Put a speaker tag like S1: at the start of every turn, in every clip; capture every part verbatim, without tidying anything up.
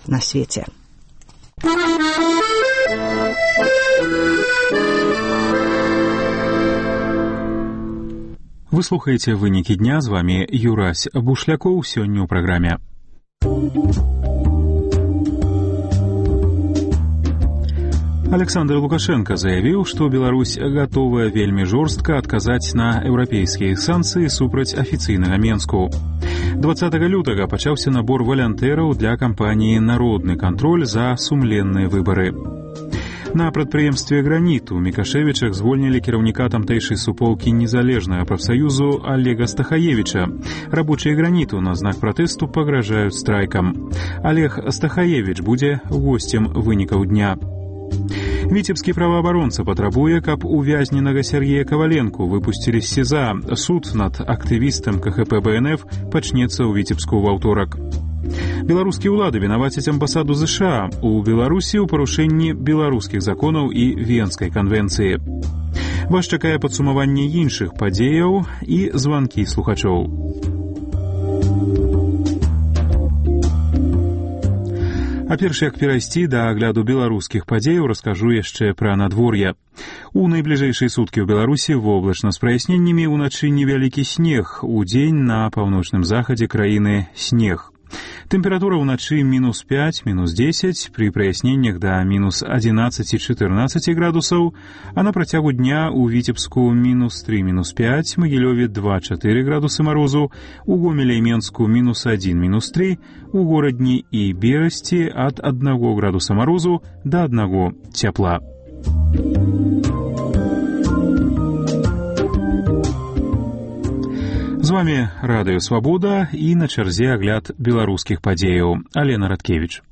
S1: на свеце.
S2: Вы слухаеце вынікі дня, з вами Юрась Бушлякоў, сёння ў праграме. Александр Лукашенко заявіў, што Беларусь гатовая вельмі жорстка адказаць на еўрапейскія санкцыі супраць афіцыйнага Менску. дваццатага лютага пачаўся набор валянтэраў для кампаніі «Народны кантроль» за сумленныя выбары. На прадпрыемстве «Граніт» у Мікашевічах звольнілі кіраўніка тамтэйшай суполкі незалежнага прафсаюзу Олега Стахаевіча. Рабочыя «Граніту» на знак пратэсту пагражаюць страйкам. Олег Стахаевіч будзе госцем вынікаў дня. Віцебскі праваабаронца патрабуе, каб увязненага Сергея Коваленку выпусцілі з СІЗА. Суд над актывістам КХП БНФ пачнецца ў Віцебску ў аўторак. Беларускія ўлады вінавацяць амбасаду ЗША у Беларусі ў парушэнні беларускіх законаў і Венскай канвенцыі. Вас чакае падсумаванне іншых падзеяў і званкі слухачоў. А перш як перайсці да агляду беларускіх падзеяў, раскажу яшчэ пра надвор'е. У найбліжэйшыя суткі ў Беларусі воблачна з праясненнямі, уначы невялікі снег, удзень на паўночным захадзе краіны снег. Тэмпература ўначы мінус пяць, мінус дзесяць, пры праясненнях да мінус адзінаццаць-чатырнаццаць градусаў, а на працягу дня ў Віцебску мінус тры, мінус пяць, Магілёве два-чатыры градусы марозу, у Гомелі і Менску мінус адзін, мінус тры, у Горадні і Берасці ад аднаго градуса марозу да аднаго цяпла. З вами Радыё Свабода і на чарзе агляд беларускіх падзеяў. Алена Радкевіч.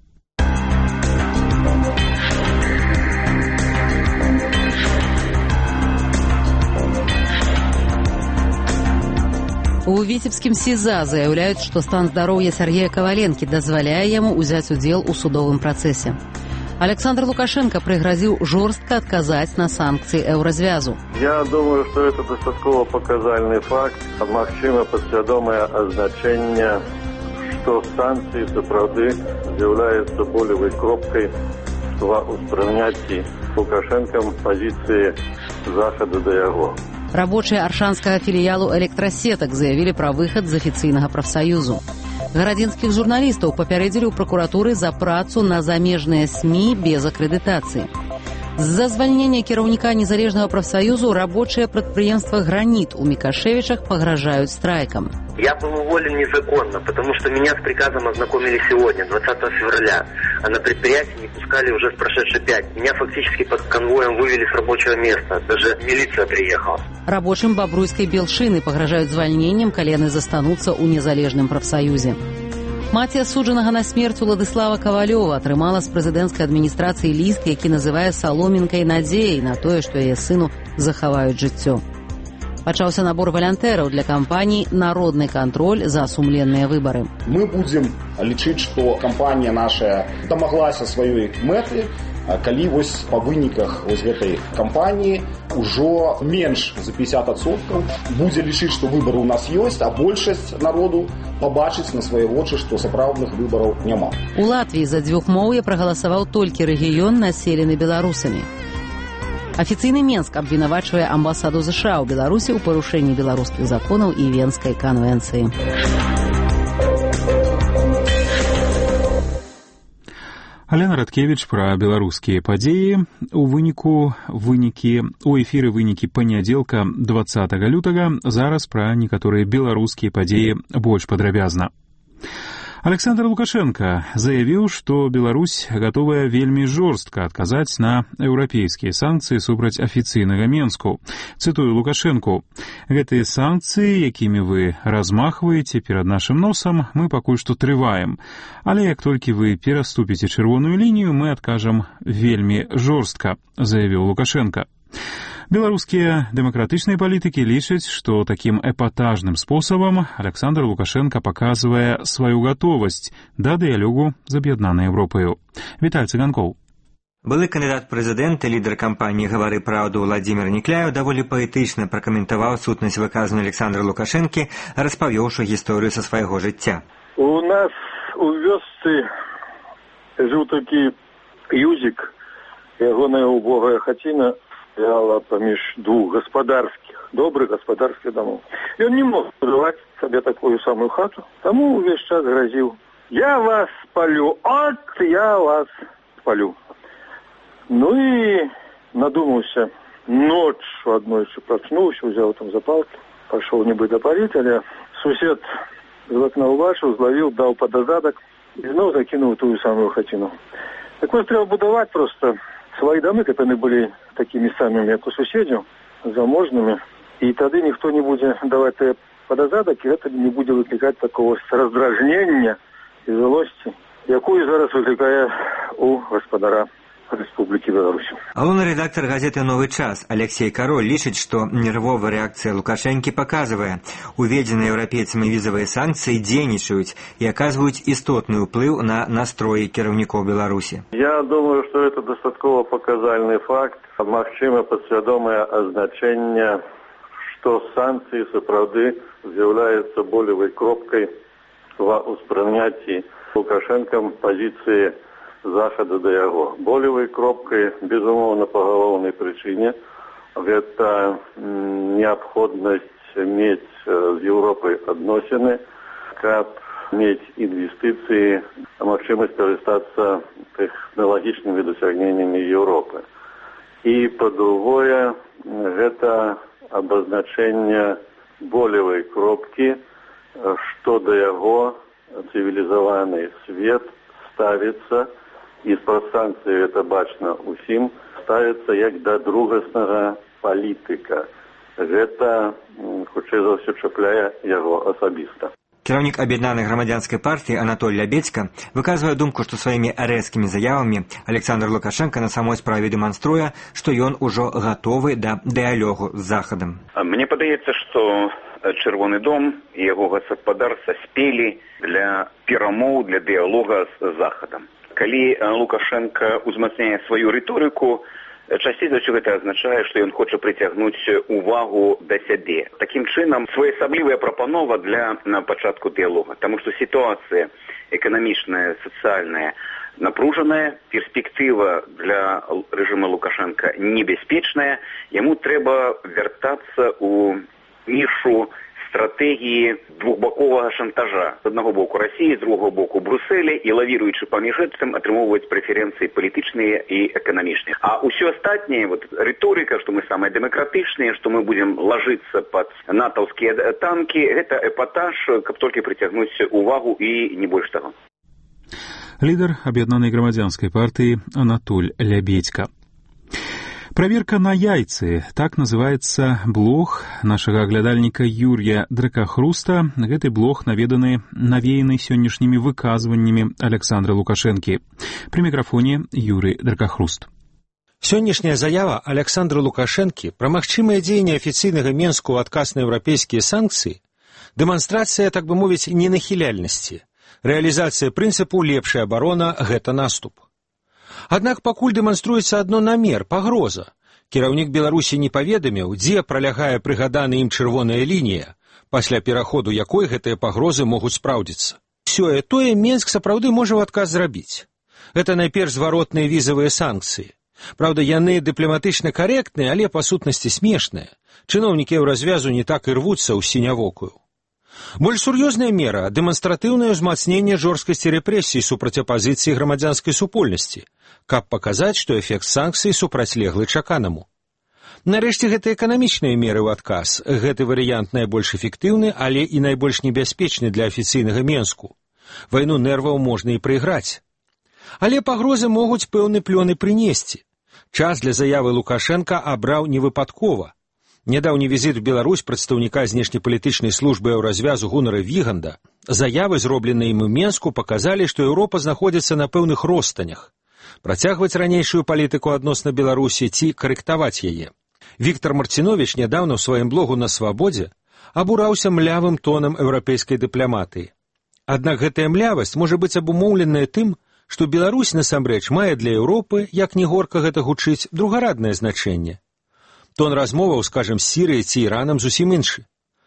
S3: У Віцебскім СІЗА заяўляюць, што стан здароўя Сергея Коваленкі дазваляе яму ўзяць удзел у судовым працэсе. Александр Лукашенко пригрозил жестко отказать на санкции Еврозвязу.
S4: Я думаю, что это достаточно показательный факт, максимально подсвядомое означение, что санкции сапраўды являются болевой кропкой в устранении Лукашенком позиции Захода до его.
S3: Рабочие Аршанского филиалу электросеток заявили про выход из официального профсоюзу. Гарадзінскіх журналістаў папярэдзілі ў пракуратуры за працу на замежныя СМІ без акрэдытацыі. З-за звальнення кіраўніка незалежнага прафсаюзу рабочее прадпрыемства «Гранит» у Микашевичах погрожают страйком.
S5: Я был уволен незаконно, потому что меня с приказом ознакомили сегодня, двадцатого февраля, а на предприятии не пускали уже с прошедшей пять. Меня фактически под конвоем вывели с рабочего места, даже милиция приехала.
S3: Рабочим Бобруйской Белшины погрожают звальнением, калі яны застануцца ў незалежным прафсаюзе. Маці асуджанага на смерць Уладыслава Кавалёва атрымала з прэзідэнцкай адміністрацыі ліст, які называе саломінкай надзеі на тое, што яе сыну захаваюць жыццё. Пачаўся набор валянтэраў для кампаніі «Народны кантроль» за сумленныя выбары.
S6: Мы будзем лічыць, што кампанія наша дамаглася сваёй мэты, калі вось па выніках вось гэтай кампаніі ўжо менш за пятьдесят адсоткаў будзе лічыць, што выбары ў нас ёсць, а большасць народу пабачыць на свае вочы, што сапраўдных выбараў няма.
S3: У Латвіі за дзвюхмоўе прагаласаваў толькі рэгіён, населены беларусамі. Афіцыйны Менск абвінавачвае амбасаду ЗША ў Беларусі ў парушэнні беларускіх законаў і Венскай канвенцыі.
S2: Алена Радкевіч пра беларускія падзеі. У выніку вынікі у эфіры вынікі панядзелка двадцатага лютага. Зараз пра некаторыя беларускія падзеі больш падрабязна. Александр Лукашенко заявіў, што Беларусь гатовая вельмі жорстка адказаць на еўрапейскія санкцыі супраць афіцыйнага Менску. Цытую Лукашенку: «Гэтыя санкцыі, якімі вы размахваеце перад нашым носам, мы пакуль што трываем. Але як толькі вы пераступіце чырвоную лінію, мы адкажам вельмі жорстка», заявіў Лукашенко. Беларускія дэмакратычныя палітыкі лічаць, што такім эпатажным спосабам Александр Лукашенко паказвае сваю гатовасць да дыялогу з аб'яднанай Еўропаю. Віталь Цыганкоў.
S7: Былы кандыдат прэзідэнта, лідар кампаніі «Гавары праўду» Владзімір Некляеў даволі паэтычна пракаментаваў сутнасць выказвання Александра Лукашэнкі, распавёўшы гісторыю са свайго жыцця.
S4: У нас у вёсцы Жыў такі юзік, ягоная убогая хаціна стаяла паміж двух гаспадарскіх, добрых гаспадарскіх домоў. Ён не мог будаваць сабе такую самую хату, таму увесь час грозіў: «Я вас спалю, от я вас спалю». Ну і надумаўся, ноччу аднойчы прачнуўся, узяў там запалкі, пашоў нібыта паліць, але сусед з вакна ўбачыў, злавіў, даў падазадак і зноў закінуў тую самую хаціну. Так вось трэба будаваць проста свае дамы, каб яны былі такімі самымі, як у суседзяў, заможнымі, і тады ніхто не будзе даваць тыя падазадак, і гэта не будзе выклікаць такого раздражнення і злосці, якую зараз выклікае у гаспадара Рэспублікі Беларусь.
S7: Галоўны рэдактар газеты «Новы час» Алексей Кароль лічыць, што нервовая рэакцыя Лукашэнкі паказвае, уведзеныя еўрапейцамі візавыя санкцыі дзейнічаюць і аказваюць істотны ўплыў на настроі кіраўнікоў Беларусі.
S4: Я думаю, што это дастаткова паказальны факт, магчыма падсвядомае азначэнне, што санкцыі сапраўды з'яўляюцца болевай кропкай ва ўспрыняцці Лукашэнкам пазіцыі Захаду да яго. Болевой кропкой, безумоўна, по галоўнай прычыне, гэта неабходнасць мець з Еўропай адносіны, каб мець інвестыцыі, магчымасць карыстацца тэхналагічнымі дасягненнямі Еўропы. І, па-другое, гэта абазначэнне болевой кропкі, што да яго цывілізаваны свет ставіцца, і з-пад санкцыі гэта бачна ўсім, ставіцца як да другаснага палітыка. Гэта, хутчэй за ўсё, чапляе яго асабіста.
S7: Кіраўнік аб'яднанай грамадзянскай партыі Анатоль Лябедзька выказвае думку, што сваімі рэзкімі заявамі Александр Лукашенко на самой справе дэманструе, што ён ужо гатовы да дыялогу з Захадам.
S1: Мне падаецца, што Чырвоны дом і яго гаспадарца спелі для перамоў, для дыялога з Захадам. Калі Лукашенко узмацняе сваю рыторыку, часцей за ўсё гэта азначае, што ён хоча прыцягнуць увагу да сябе. Такім чынам, своеасаблівая прапанова для на пачатку дыялога, таму што сітуацыя эканамічная, сацыяльная напружаная, перспектыва для рэжыма Лукашенко небяспечная, яму трэба вяртацца ў нішу стратэгіі двухбаковага шантажа. З аднаго боку Расіі, з другого боку Брусселя, і лавіруючы паміж гэтым атрымоўваць прэферэнцыі палітычныя і эканамічныя. А ўсё астатняе, вот рыторыка, што мы самыя дэмакратычныя, што мы будзем лажыцца пад натаўскія танкі, гэта эпатаж, каб толькі прыцягнуць увагу і не больш таго.
S2: Лідар аб'яднанай грамадзянскай партыі Анатоль Лябедзька. Проверка на яйцы. Так называется блог нашага аглядальніка Юрія Дракахруста. Гэты блог наведаны навеяны сённяшнімі выказваннямі Александра Лукашэнкі. Пры мікрафоне Юрий Дракахруст.
S8: Сённяшняя заява Александра Лукашэнкі пра магчымыя дзеянні афіцыйнага Менску ў адказ на еўрапейскія санкцыі — дэманстрацыя, так бы мовіць, ненахіляльнасці. Рэалізацыя прынцыпу «лепшая абарона» — гэта наступ. Аднак пакуль дэманструецца адно намер, пагроза. Кіраўнік Беларусі не паведаміў, дзе пралягае прыгадана ім чырвоная лінія, пасля пераходу якой гэтыя пагрозы могуць спраўдзіцца. Сёе-тое Менск сапраўды можа ў адказ зрабіць. Гэта найперш зваротныя візавыя санкцыі. Праўда, яны дыпламатычна карэктныя, але па сутнасці смешныя. Чыноўнікі еўразвязу не так і рвуцца ў сінявокую. Больш сур'ёзная мера — дэманстратыўнае ўзмацненне жорсткасці рэпрэсій супраць апазіцыі грамадзянскай супольнасці, каб паказаць, што эфект санкцый супрацьлеглы чаканаму. Нарэшце, гэта эканамічныя меры ў адказ. Гэты варыянт найбольш эфектыўны, але і найбольш небяспечны для афіцыйнага Менску. Вайну нерваў можна і прайграць. Але пагрозы могуць пэўны плён і прынесці. Час для заявы Лукашенка абраў невыпадкова. Нядаўні візіт у Беларусь прадстаўніка знешнепалітычнай службы еўразвязу Гунара Віганда, заявы, зробленыя ім у Менску, паказалі, што Еўропа знаходзіцца на пэўных ростанях. Працягваць ранейшую палітыку адносна Беларусі ці карэктаваць яе. Віктор Марціновіч нядаўна ў сваім блогу на Свабодзе абураўся млявым тонам еўрапейскай дыпламатыі. Аднак гэтая млявасць можа быць абумоўленая тым, што Беларусь насамрэч мае для Еўропы, як не горка гэта гучыць, другараднае значэнне. Тон размоваў, скажем, з Сірыяй ці Іранам зусім іншы.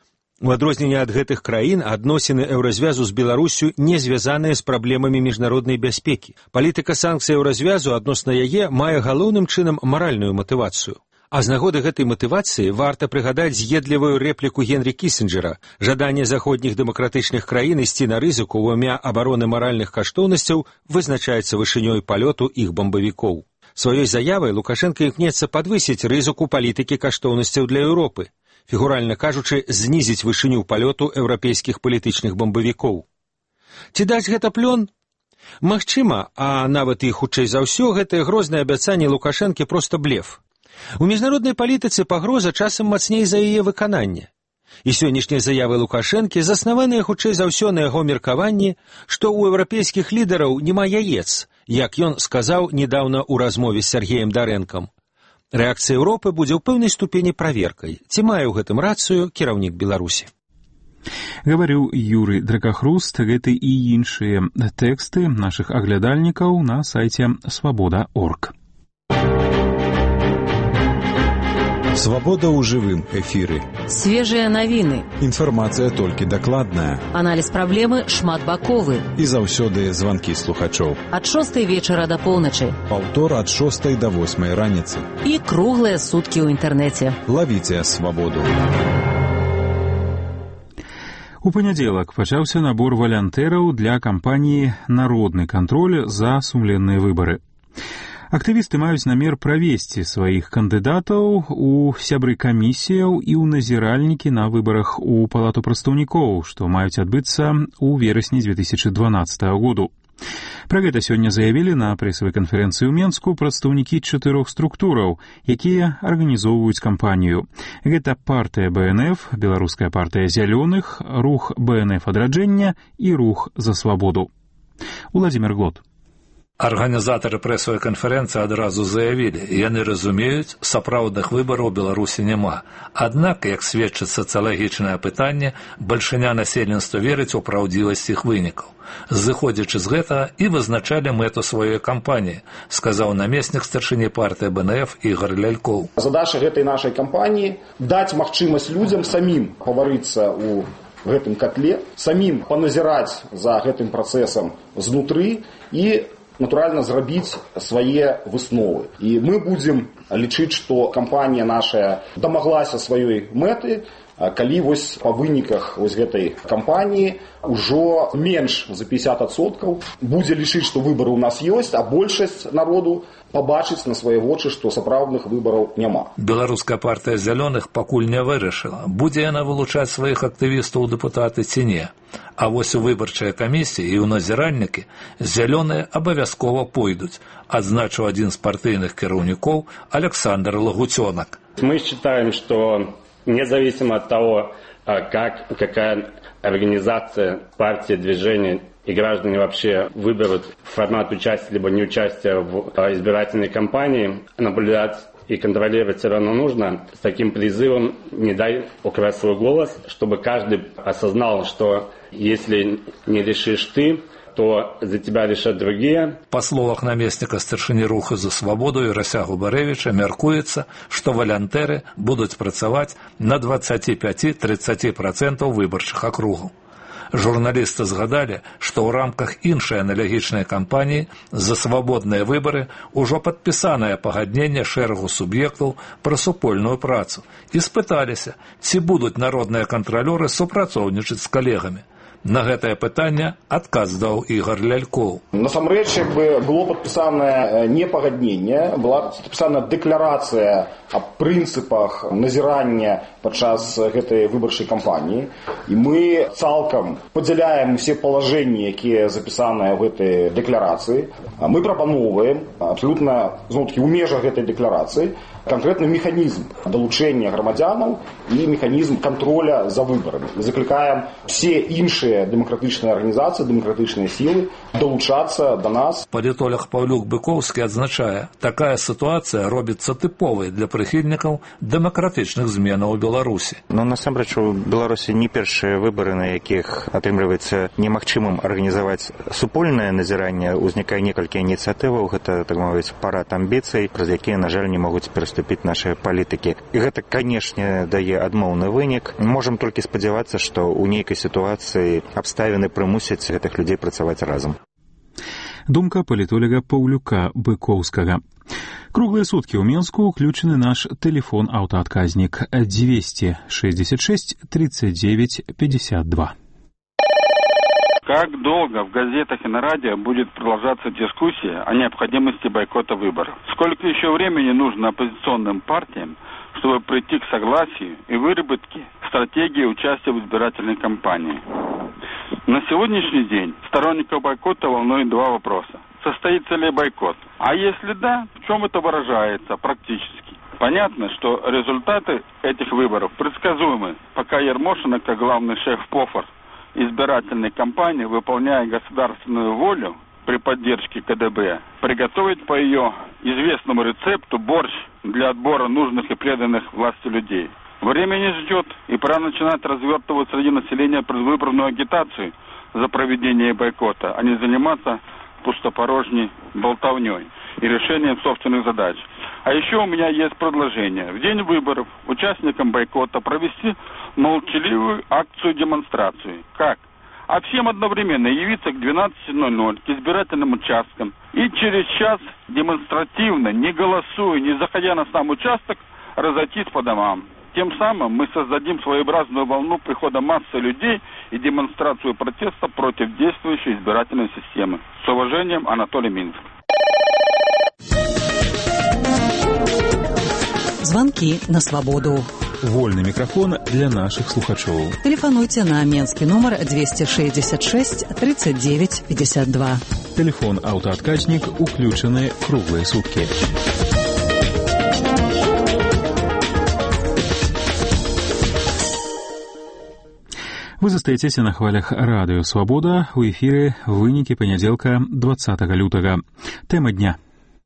S8: У адрозненне ад гэтых краін адносіны еўразвязу з Беларусю не звязаныя з праблемамі міжнароднай бяспекі. Палітыка санкцый еўразвязу адносна яе мае галоўным чынам маральную матывацыю. А з нагоды гэтай матывацыі варта прыгадаць з'едлівую рэпліку Генрі Кісінджера. Жаданне заходніх дэмакратычных краін ісці на рызыку ў імя абароны маральных каштоўнасцяў вызначаецца вышынёй палёту іх бамбавікоў. Сваёй заявай Лукашенка імкнецца падвысіць рызыку палітыкі каштоўнасцяў для Еўропы, фігуральна кажучы, знізіць вышыню палёту еўрапейскіх палітычных бамбавікоў. Ці даць гэта плён? Магчыма, а нават і хутчэй за ўсё, гэтае грознае абяцанне Лукашэнкі проста блеф. У міжнароднай палітыцы пагроза часам мацней за яе выкананне. І сённяшнія заявы Лукашэнкі заснаваныя хутчэй за ўсё на яго меркаванні, што ў еўрапейскіх лідараў няма яец, як ён сказаў недаўна ў размове з Сергеем Дарэнкам. Рэакцыя Еўропы будзе ў пэўнай ступені праверкай, ці мае ў гэтым рацыю кіраўнік Беларусі.
S2: Гаварыў Юрый Дракахруст, гэты і іншыя тэксты нашых аглядальнікаў на сайце свабода точка орг.
S9: Свабода ў жывым эфіры.
S3: Свежыя навіны.
S9: Інфармацыя толькі дакладная.
S3: Аналіз праблемы шматбаковы.
S9: І заўсёды званкі слухачоў.
S3: Ад шостай вечара да поўначы.
S9: Паўтор ад шостай да восьмай раніцы.
S3: І круглыя суткі ў інтэрнэце.
S9: Лавіце свабоду.
S2: У панядзелак пачаўся набор валянтэраў для кампаніі «Народны кантроль» за сумленныя выбары. Актывісты маюць намер правесці сваіх кандыдатаў у сябры камісіяў і ў назіральнікі на выбарах у палату прадстаўнікоў, што маюць адбыцца ў верасні дзве тысячы дванаццатага году. Пра гэта сёння заявілі на прэсавай канферэнцыі ў Менску прадстаўнікі чатырох структураў, якія арганізоўваюць кампанію. Гэта партыя бэ эн эф, Беларуская партыя зялёных, рух бэ эн эф адраджэння і рух за свабоду. Уладзімир Глот.
S10: Арганізатары прэсавай канферэнцыі адразу заявілі, яны разумеюць, сапраўдных выбараў у Беларусі няма. Аднак, як сведчыць сацыялагічнае пытанне, бальшыня насельніцтва верыць у праўдзівасць іх вынікаў. Зыходзячы з гэтага і вызначалі мэту сваёй кампаніі, сказаў намеснік старшыні партыі бэ эн эф Ігор Лялькоў.
S6: Задача гэтай нашай кампаніі даць магчымасць людзям самім паварыцца ў гэтым котле, самім паназіраць за гэтым працэсам знутры і натуральна зрабіць свае высновы. І мы будзем лічыць, што кампанія наша дамаглася сваёй мэты, калі вось па выніках вось гэтай кампаніі ўжо менш за пятьдесят адсоткаў будзе лічыць, што выбары ў нас ёсць, а большасць народу пабачыць на свае вочы, што сапраўдных выбараў няма.
S10: Беларуская партыя зялёных пакуль не вырашыла, будзе яна вылучаць сваіх актывістаў у дэпутаты ці не. А вось у выбарчыя камісіі і ў назіральнікі зялёныя абавязкова пойдуць, адзначыў адзін з партыйных кіраўнікоў Александр Лагутёнок.
S11: Мы считаем, что независимо от того, как, какая организация, партия, движение и граждане вообще выберут формат участия либо неучастия в избирательной кампании, наблюдать и контролировать все равно нужно. С таким призывом «не дай украсть свой голос», чтобы каждый осознал, что если не решишь ты, то за тебя решат другие.
S10: Па словах намесніка старшыні руху за свабоду Ірася Губарэвіча мяркуецца, што валянтэры будуць працаваць на двадцать пять - тридцать процентов выбарчых акругаў. Журналісты згадалі, што ў рамках іншай аналагічнай кампаніі за свабодныя выбары ўжо падпісанае пагадненне шэрагу суб'ектаў пра супольную працу і спыталіся, ці будуць народныя кантралёры супрацоўнічаць з калегамі. На гэтае пытанне адказ даў Ігор Лялькоў.
S6: Насамрэч, як бы было падпісанае не пагадненне, была падпісана дэкларацыя аб прынцыпах назірання падчас гэтай выбарчай кампаніі. І мы цалкам падзяляем усе палажэнні, якія запісаныя ў гэтай дэкларацыі. Мы прапаноўваем абсалютна, зноў-такі, ў межах гэтай дэкларацыі канкрэтны механізм далучэння грамадзянаў і механізм контроля за выбарамі. Заклікаем усе іншыя іншыя дэмакратычныя арганізацыі, дэмакратычныя сілы далучацца да нас.
S10: Палітолог Паўлюк Быкоўскі адзначае, такая сітуацыя робіцца тыповай для прыхільнікаў дэмакратычных зменаў у Беларусі.
S12: Ну, насамрэч, у Беларусі не першыя выбары, на якіх атрымліваецца немагчымым арганізаваць супольнае назіранне, узнікае некалькі ініцыятываў, гэта, так мовіць, парад амбіцый, праз якія, на жаль, не могуць пераступіць нашыя палітыкі. І гэта, канешне, дае адмоўны вынік. Можам толькі спадзявацца, што ў нейкай сітуацыі абставіны прымусяць гэтых людзей працаваць разам.
S2: Думка палітолога Паўлюка Быкоўскага. Круглые сутки у Менску включены наш телефон-автоотказник двести шестьдесят шесть тридцать девять пятьдесят два.
S13: Как долго в газетах и на радио будет продолжаться дискуссия о необходимости бойкота выборов? Сколько еще времени нужно оппозиционным партиям, чтобы прийти к согласию и выработке стратегии участия в избирательной кампании? На сегодняшний день сторонников бойкота волнует два вопроса. Состоится ли бойкот? А если да, в чем это выражается практически? Понятно, что результаты этих выборов предсказуемы, пока Ермошина, как главный шеф-повар избирательной кампании, выполняя государственную волю при поддержке ка дэ бэ, приготовить по ее известному рецепту борщ для отбора нужных и преданных власти людей. Время не ждет, и пора начинать развертывать среди населения предвыборную агитацию за проведение бойкота, а не заниматься пустопорожней болтовней и решением собственных задач. А еще у меня есть предложение. В день выборов участникам бойкота провести молчаливую акцию-демонстрацию. Как? А всем одновременно явиться к двенадцати ноль-ноль к избирательным участкам и через час демонстративно, не голосуя, не заходя на сам участок, разойтись по домам. Тем самым мы создадим своеобразную волну прихода массы людей и демонстрацию протеста против действующей избирательной системы. С уважением, Анатолий Минск.
S3: Звонки на свободу.
S2: Вольный микрофон для наших слухачоў.
S3: Телефонуйте на менский номер двести шестьдесят шесть тридцать девять пятьдесят два.
S2: Телефон автоотказник уключены круглые сутки. Вы застаецеся на хвалях радыё «Свабода». У эфіры вынікі панядзелка двадцатага лютага. Тэма дня.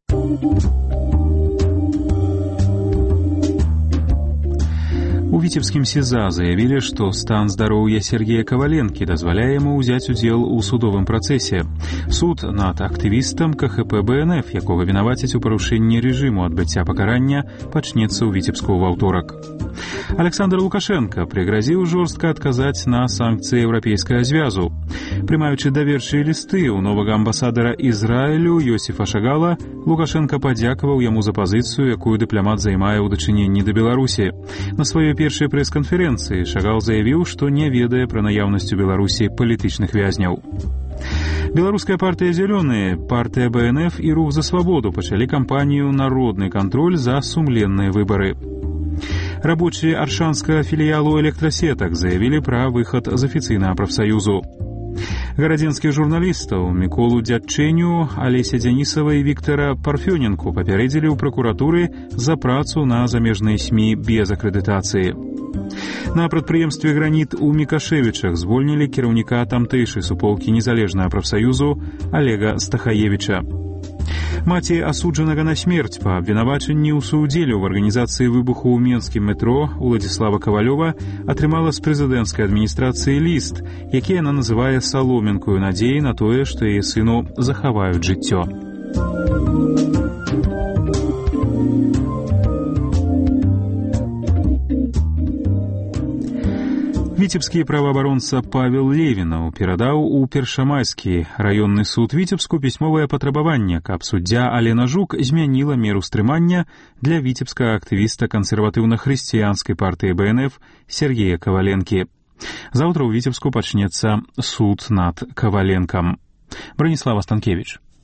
S2: У Витебскім СИЗА заявілі, што стан здароўя Сергея Коваленкі дазваляе яму ўзяць удзел у судовым працэсе. Суд над актывістам ка ха пэ бэ эн эф, якога вінавацяць у парушэнні рэжыму адбыцця пакарання, пачнецца ў Віцебску ў аўторак. Александр Лукашенко пригрозил жорстка адказаць на санкцыі Еўрапейскага звязу. Прымаючы даверчыя лісты у новага амбасадара Ізраілю Йосіфа Шагала, Лукашенко падзякаваў яму за пазіцыю, якую дыпламат займае ў дачыненні да Беларусі. На сваёй першай прэс-канферэнцыі Шагал заявіў, што не ведае пра наяўнасць у Беларусі палітычных вязняў. Беларуская партия «Зеленые», партия бэ эн эф и Рух за свободу пачалі кампанію «Народный контроль за сумленные выборы». Рабочие аршанского филиалу электросеток заявили про выход з афіцыйнага прафсаюзу. Гарадзенскіх журналістаў Міколу Дзядчэню, Алеся Дзянісава і Віктара Парфёненку папярэдзілі ў пракуратуры за працу на замежныя СМІ без акрэдытацыі. На прадпрыемстве «Граніт» у Мікашевічах звольнілі кіраўніка тамтэйшай суполкі незалежнага прафсаюзу Олега Стахаевіча. Маці асуджанага на смерць па абвінавачанні ў суудзеле ў арганізацыі выбуху ў менскім метро Уладзіслава Кавалёва атрымала з прэзідэнцкай адміністрацыі ліст, які яна называе саломінкаю надзеі на тое, што яе сыну захаваюць жыццё. Витебский правоабаронца Павел Левинаў перадаў у Першамайскі раённы суд Витебску пісьмовае патрабаванне, каб суддзя Алена Жук змяніла меру стрымання для віцебскага актывіста кансерватыўна-хрысціянскай партыі бэ эн эф Сергея Коваленкі. Заўтра ў Витебску пачнецца суд над Коваленкам. Браніслава Станкевич.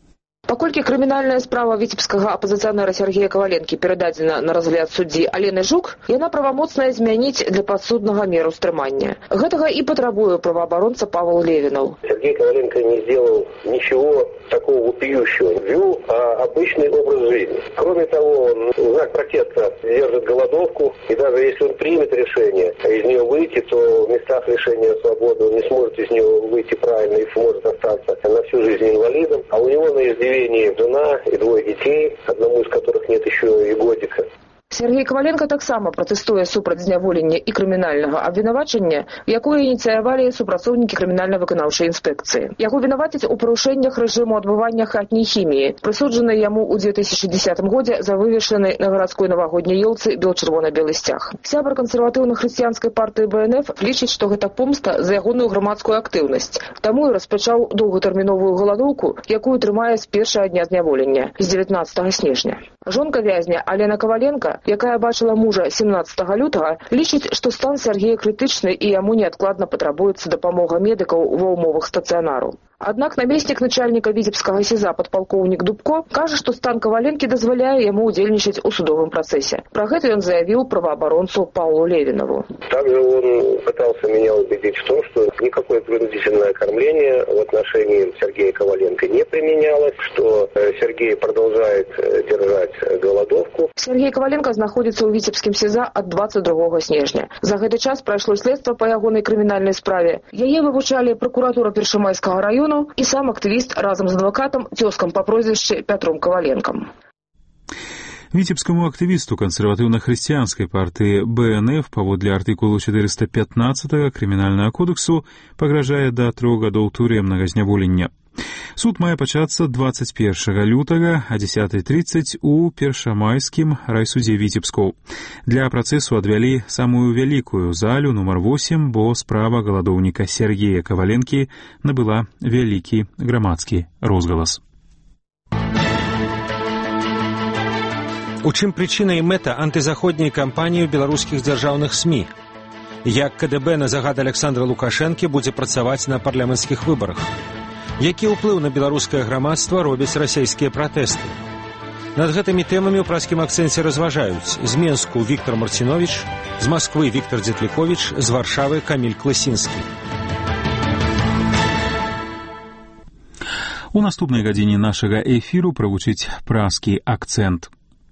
S14: Паколькі крымінальная справа віцебскага апазіцыянера Сергея Коваленкі перададзена на разгляд суддзі Алены Жук, яна правамоцная змяніць для падсуднага меру стрымання. Гэтага и потребует правооборонца Павел Левинов.
S15: Сергей Коваленко не сделал ничего такого вопиющего. Вел а, обычный образ жизни. Кроме того, он в знак протеста держит голодовку, и даже если он примет решение из нее выйти, то в местах лишения свободы он не сможет из нее выйти правильно и сможет остаться на всю жизнь инвалидом. А у него на іздзівенні жена и двое детей, одному из которых нет еще и годика.
S14: Сергей Коваленко таксама пратэстуе супраць зняволення і крымінальнага абвінавачання, якое ініцыявалі супрацоўнікі крымінальна-выканаўчай інспекцыі. Яго вінавацяць у парушэннях рэжыму адбывання хатняй хіміі, прысуджанай яму ў две тысячи десятым годзе за вывешаны на гарадской навагодняй ёлцы бел-чырвона-белы сцяг. Сябар кансерватыўна-хрысціянскай партыі Бэ Эн Эф лічыць, што гэта помста за ягоную грамадскую актыўнасць. Таму і распачаў доўгатэрміновую галадоўку, якую трымае з першага дня зняволення, з дзевятнаццатага снежня. Жонка вязня Алена Коваленко, якая бачыла мужа семнаццатага лютага, лічыць, што стан Сергея крытычны і яму неадкладна патрабуецца дапамога медыкаў ва ўмовах стацыянару. Аднак намеснік начальніка віцебскага СІЗА падпалкоўнік Дубко кажа, што стан Коваленкі дазваляе яму удзельнічаць у судовым працэсе. Пра гэта ён заявіў правоабаронцу Павлу Левинову.
S15: Также он пытался меня убедить в том, что никакое принудительное кормление в отношении Сергея Коваленко не применялось, что Сергей продолжает держать голодовку.
S14: Сергей Коваленко знаходзіцца ў віцебскім СІЗА ад двадцать другога снежня. За гэты час прайшло следства па ягонай крымінальнай справе. Яе вывучалі прокуратура Першамайскага району и сам активист разом с адвокатом, тёзкам по прозвищу Петром Коваленком.
S2: Витебскому активисту консервативно-христианской партии Бэ Эн Эф паводле артыкулу четыреста пятнадцатого Крымінальнага кодексу пагражае да трох гадоў турэмнага зняволення. Суд мае пачацца двадцать першага лютага о десятой тридцать у Першамайскім райсудзе Витебску. Для працэсу адвялі самую вялікую залю нумар восемь, бо справа галадоўніка Сергея Коваленкі набыла вялікі грамадскі розгалас.
S8: У чым прычына і мэта антызаходняй кампаніі ў беларускіх дзяржаўных СМІ? Як Ка Дэ Бэ на загад Александра Лукашэнкі будзе працаваць на парламенцкіх выбарах? Які ўплыў на беларускае грамадства робяць расійскія пратэсты? Над гэтымі тэмамі ў праскім акцэнце разважаюць з Менску Віктор Марціновіч, з Масквы Віктор Дзетліковіч, з Варшавы Каміль Класінскі.
S2: У наступнай гадзіне нашага эфіру правучыць праскі акцэнт.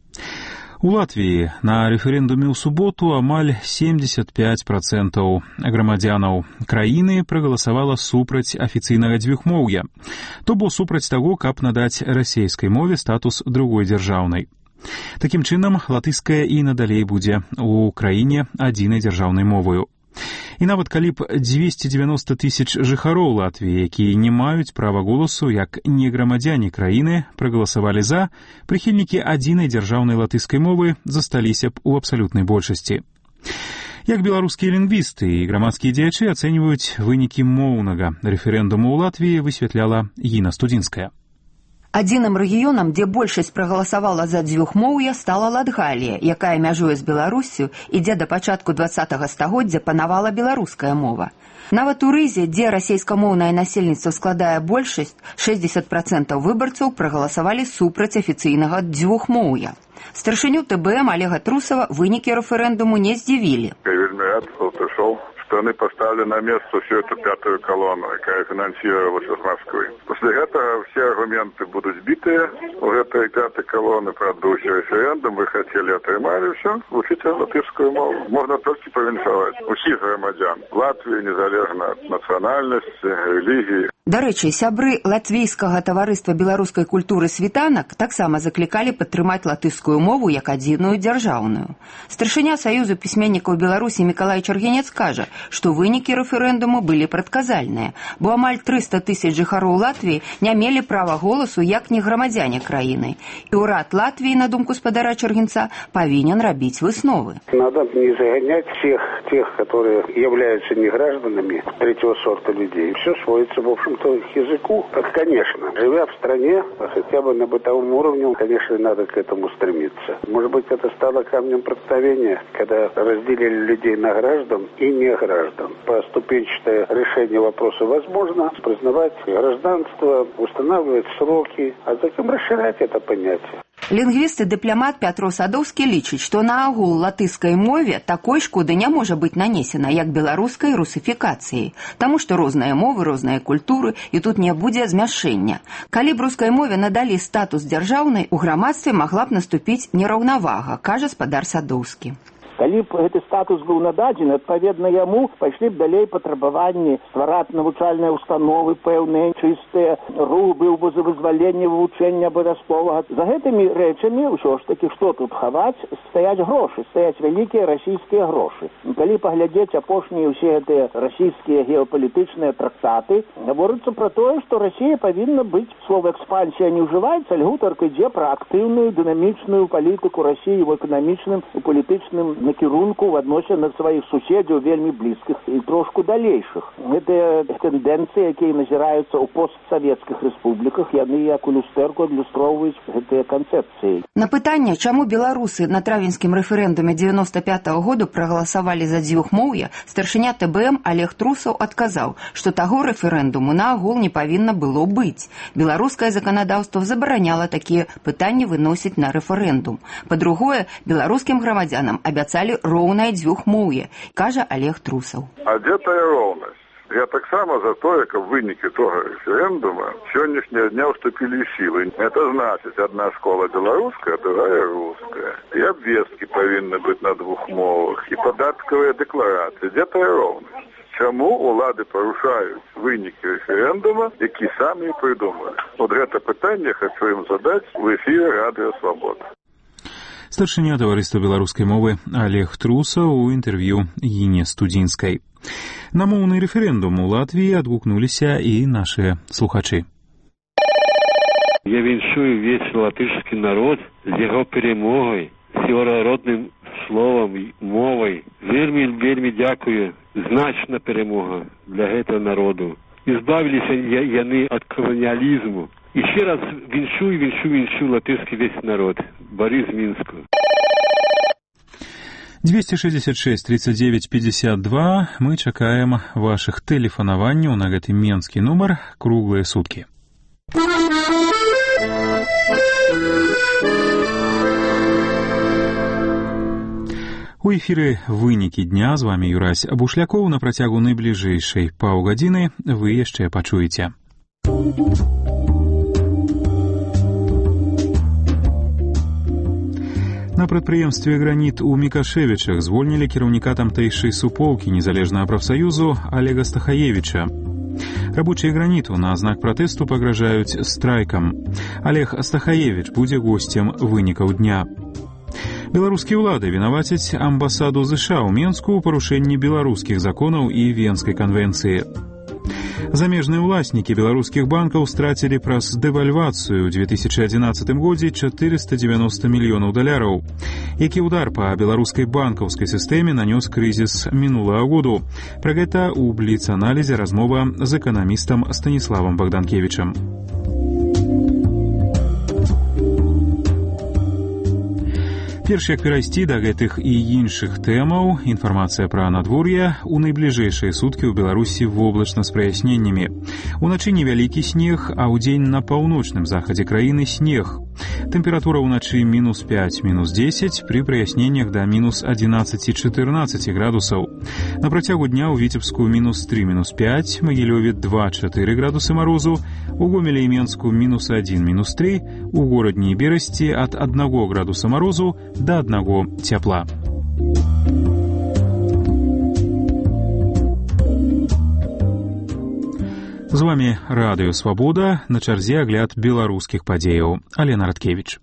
S2: У Латвіі на рэферэндуме ў суботу амаль семьдесят пять процентов грамадзянаў краіны прагаласавала супраць афіцыйнага дзвюхмоўя, то бо супраць таго, каб надаць расейскай мове статус другой дзяржаўнай. Такім чынам, латышская і надалей будзе у краіне адзінай дзяржаўнай моваю. І нават калі б двести девяносто тысяч жыхароў Латвіі, якія не маюць права голасу як не грамадзяне краіны, прагаласавалі за, прыхільнікі адзінай дзяржаўнай латышскай мовы засталіся б у абсалютнай большасці. Як беларускія лінгвісты і грамадскія дзеячы ацэньваюць вынікі моўнага рэферэндуму ў Латвіі, высвятляла Гіна Студзінская.
S16: Адзіным рэгіёнам, дзе большасць прагаласавала за дзвюхмоўе, стала Латгалія, якая мяжуе з Беларуссю і дзе да пачатку двадцатага стагоддзя панавала беларуская мова. Нават у Рызе, дзе расейскамоўнае насельніцтва складае большасць, шэсцьдесят процентов выбарцаў прагаласавалі супраць афіцыйнага дзвюхмоўя. Старшыню Тэ Бэ Эм Олега Трусова вынікі рэферэндуму не здзівілі.
S17: Я вельмі рад, што прыйшоў, што яны поставили на место всю эту пятую колонну, якая финансировалась из Москвы. После этого все аргументы будут сбиты. У этой пятой колонны, правда, был референдум, вы хотели, отримали, все. Учите латышскую мову. Можно только повиншовать. Усіх громадян. Латвии, незалежно от национальности, религии.
S16: Дарэчы, сябры латвійскага таварыства беларускай культуры «Світанак» таксама заклікалі падтрымаць латышскую мову як адзіную дзяржаўную. Старшыня Саюзу пісьменнікаў Беларусі Мікалай Чаргенец кажа, што вынікі рэферэндуму былі прадказальныя, бо амаль триста тысяч жыхароў Латвіі не мелі права голасу як не грамадзяне краіны. І ўрад Латвіі, на думку спадара Чаргенца, павінен рабіць высновы.
S18: Надо не загонять всех тех, которые являются негражданами третьего сорта людей. Все сводится, в общем, какому-то языку, так, конечно, живя в стране, хотя бы на бытовом уровне, конечно, надо к этому стремиться. Может быть, это стало камнем преткновения, когда разделили людей на граждан и не граждан. Поступенчатое решение вопроса возможно, признавать гражданство, устанавливать сроки, а затем расширять это понятие.
S16: Лінгвіст і дыпламат Пятро Садоўскі лічыць, што на агул латышскай мове такой шкоды не можа быць нанесена, як беларускай русіфікацыяй, таму што розныя мовы, розныя культуры, і тут не будзе змяшэння. Калі б рускай мове надалі статус дзяржаўнай, у грамадстве магла б наступіць нераўнавага, кажа спадар Садоўскі.
S19: Калі б гэты статус быў нададзены, адпаведна яму пайшлі б далей патрабаванні ствараць навучальныя установы пэўныя, чыстыя, рух быў бы за вызваленне вывучэння абавязковага. За гэтымі рэчамі ўсё ж такі, што тут хаваць, стаяць грошы, стаяць вялікія расійскія грошы. Калі паглядзець апошнія ўсе гэтыя расійскія геапалітычныя трактаты, гаворыцца пра тое, што Расія павінна быць, слова экспансія не ўжываецца, але гутарка ідзе пра актыўную дынамічную палітыку Расіі ў эканамічным і палітычным накірунку в адносінах сваіх суседзяў вельмі блізкіх і трошку далейшых. Гэтыя тэндэнцыі, якія назіраюцца ў постсавецкіх рэспубліках, яны як у люстэрку адлюстроўваюць гэтыя канцэпцыі.
S16: На пытанне, чаму беларусы на травеньскім рэферэндуме дзевяноста пятага году прагаласавалі за дзвюхмоўе, старшыня тэ бэ эм Олег Трусаў адказаў, што таго рэферэндуму на агул не павінна было быць. Беларускае заканадаўства забараняла такія пытанні выносіць на рэферэндум. Па-другое, беларускім грамадзянам абяцалі роўнае дзвюхмоўе, кажа Олег Трусаў.
S17: А дзе тая роўнасць? Я таксама за тое, каб вынікі того рэферэндума сённяшняга дня ўступілі ў сілу. Это значыць, адна школа беларуская, другая руская. І абвесткі павінны быць на двух мовах, і падаткавыя дэкларацыі. Дзе тая роўнасць? Чаму улады парушаюць вынікі рэферэндума, які самі прыдумалі? Вот гэта пытанне хачу ім задаць у эфіры Радыё Свабода.
S2: Старшыня таварыства беларускай мовы Олег Трусаў у інтэрв'ю Гіне Студзінскай. На моўны рэферэндум у Латвіі адгукнуліся і нашыя слухачы.
S20: Я віншую весь латышскі народ з яго перемогай, з яго родным словам, мовай. Вельмі, вельмі дзякую. Значна перемога для гэтага народу. Избавіліся яны ад колониализму. Еще раз віншую, віншую, віншую латышский весь народ. Борис Минску.
S2: двести шестьдесят шесть тридцать девять пятьдесят два. Мы чакаем ваших тэлефанаванняў на гэты менскі нумар круглыя суткі. У эфіры вынікі дня, з вами Юрась Бушлякоў. На працягу найбліжэйшай паўгадзіны вы яшчэ пачуеце. На прадпрыемстве «Граніт» у Мікашевічах звольнілі кіраўніка тамтэйшай супоўкі незалежнага прафсаюзу Олега Стахаевіча. Рабочие «Граніту» на знак пратэсту пагражаюць страйкам. Олег Стахаевич будзе госцем вынікаў дня. Беларускія ўлады вінавацяць амбасаду ЗША ў Менску ў парушэнні беларускіх законаў і Венскай канвенцыі. Замежныя ўласнікі беларускіх банкаў страцілі праз дэвальвацыю ў две тысячи одиннадцатым годзе четыреста девяносто мільёнаў даляраў. Які ўдар па беларускай банкаўскай сістэме нанёс крызіс мінулага году. Пра гэта ў бліц-аналізе размова з эканамістам Станіславам Богданкевічам. Перш як перайсці да гэтых і іншых тэмаў, інфармацыя пра надвор'е. У найбліжэйшыя суткі ў Беларусі воблачна з праясненнямі. Уначы невялікі снег, а ўдзень на паўночным захадзе краіны снег. Тэмпература ўначы мінус пять, мінус дзесяць, пры праясненнях да мінус одиннадцать-четырнадцать градусаў. На працягу дня ў Віцебску мінус три, мінус пять, Магілёве два-чатыры градусы марозу, у Гомелі і Менску мінус один, мінус три, у горадні і Берасці ад аднаго градуса марозу да аднаго цяпла. З вами Радыё Свабода, на чарзе агляд беларускіх падзеяў. Алена Радкевіч.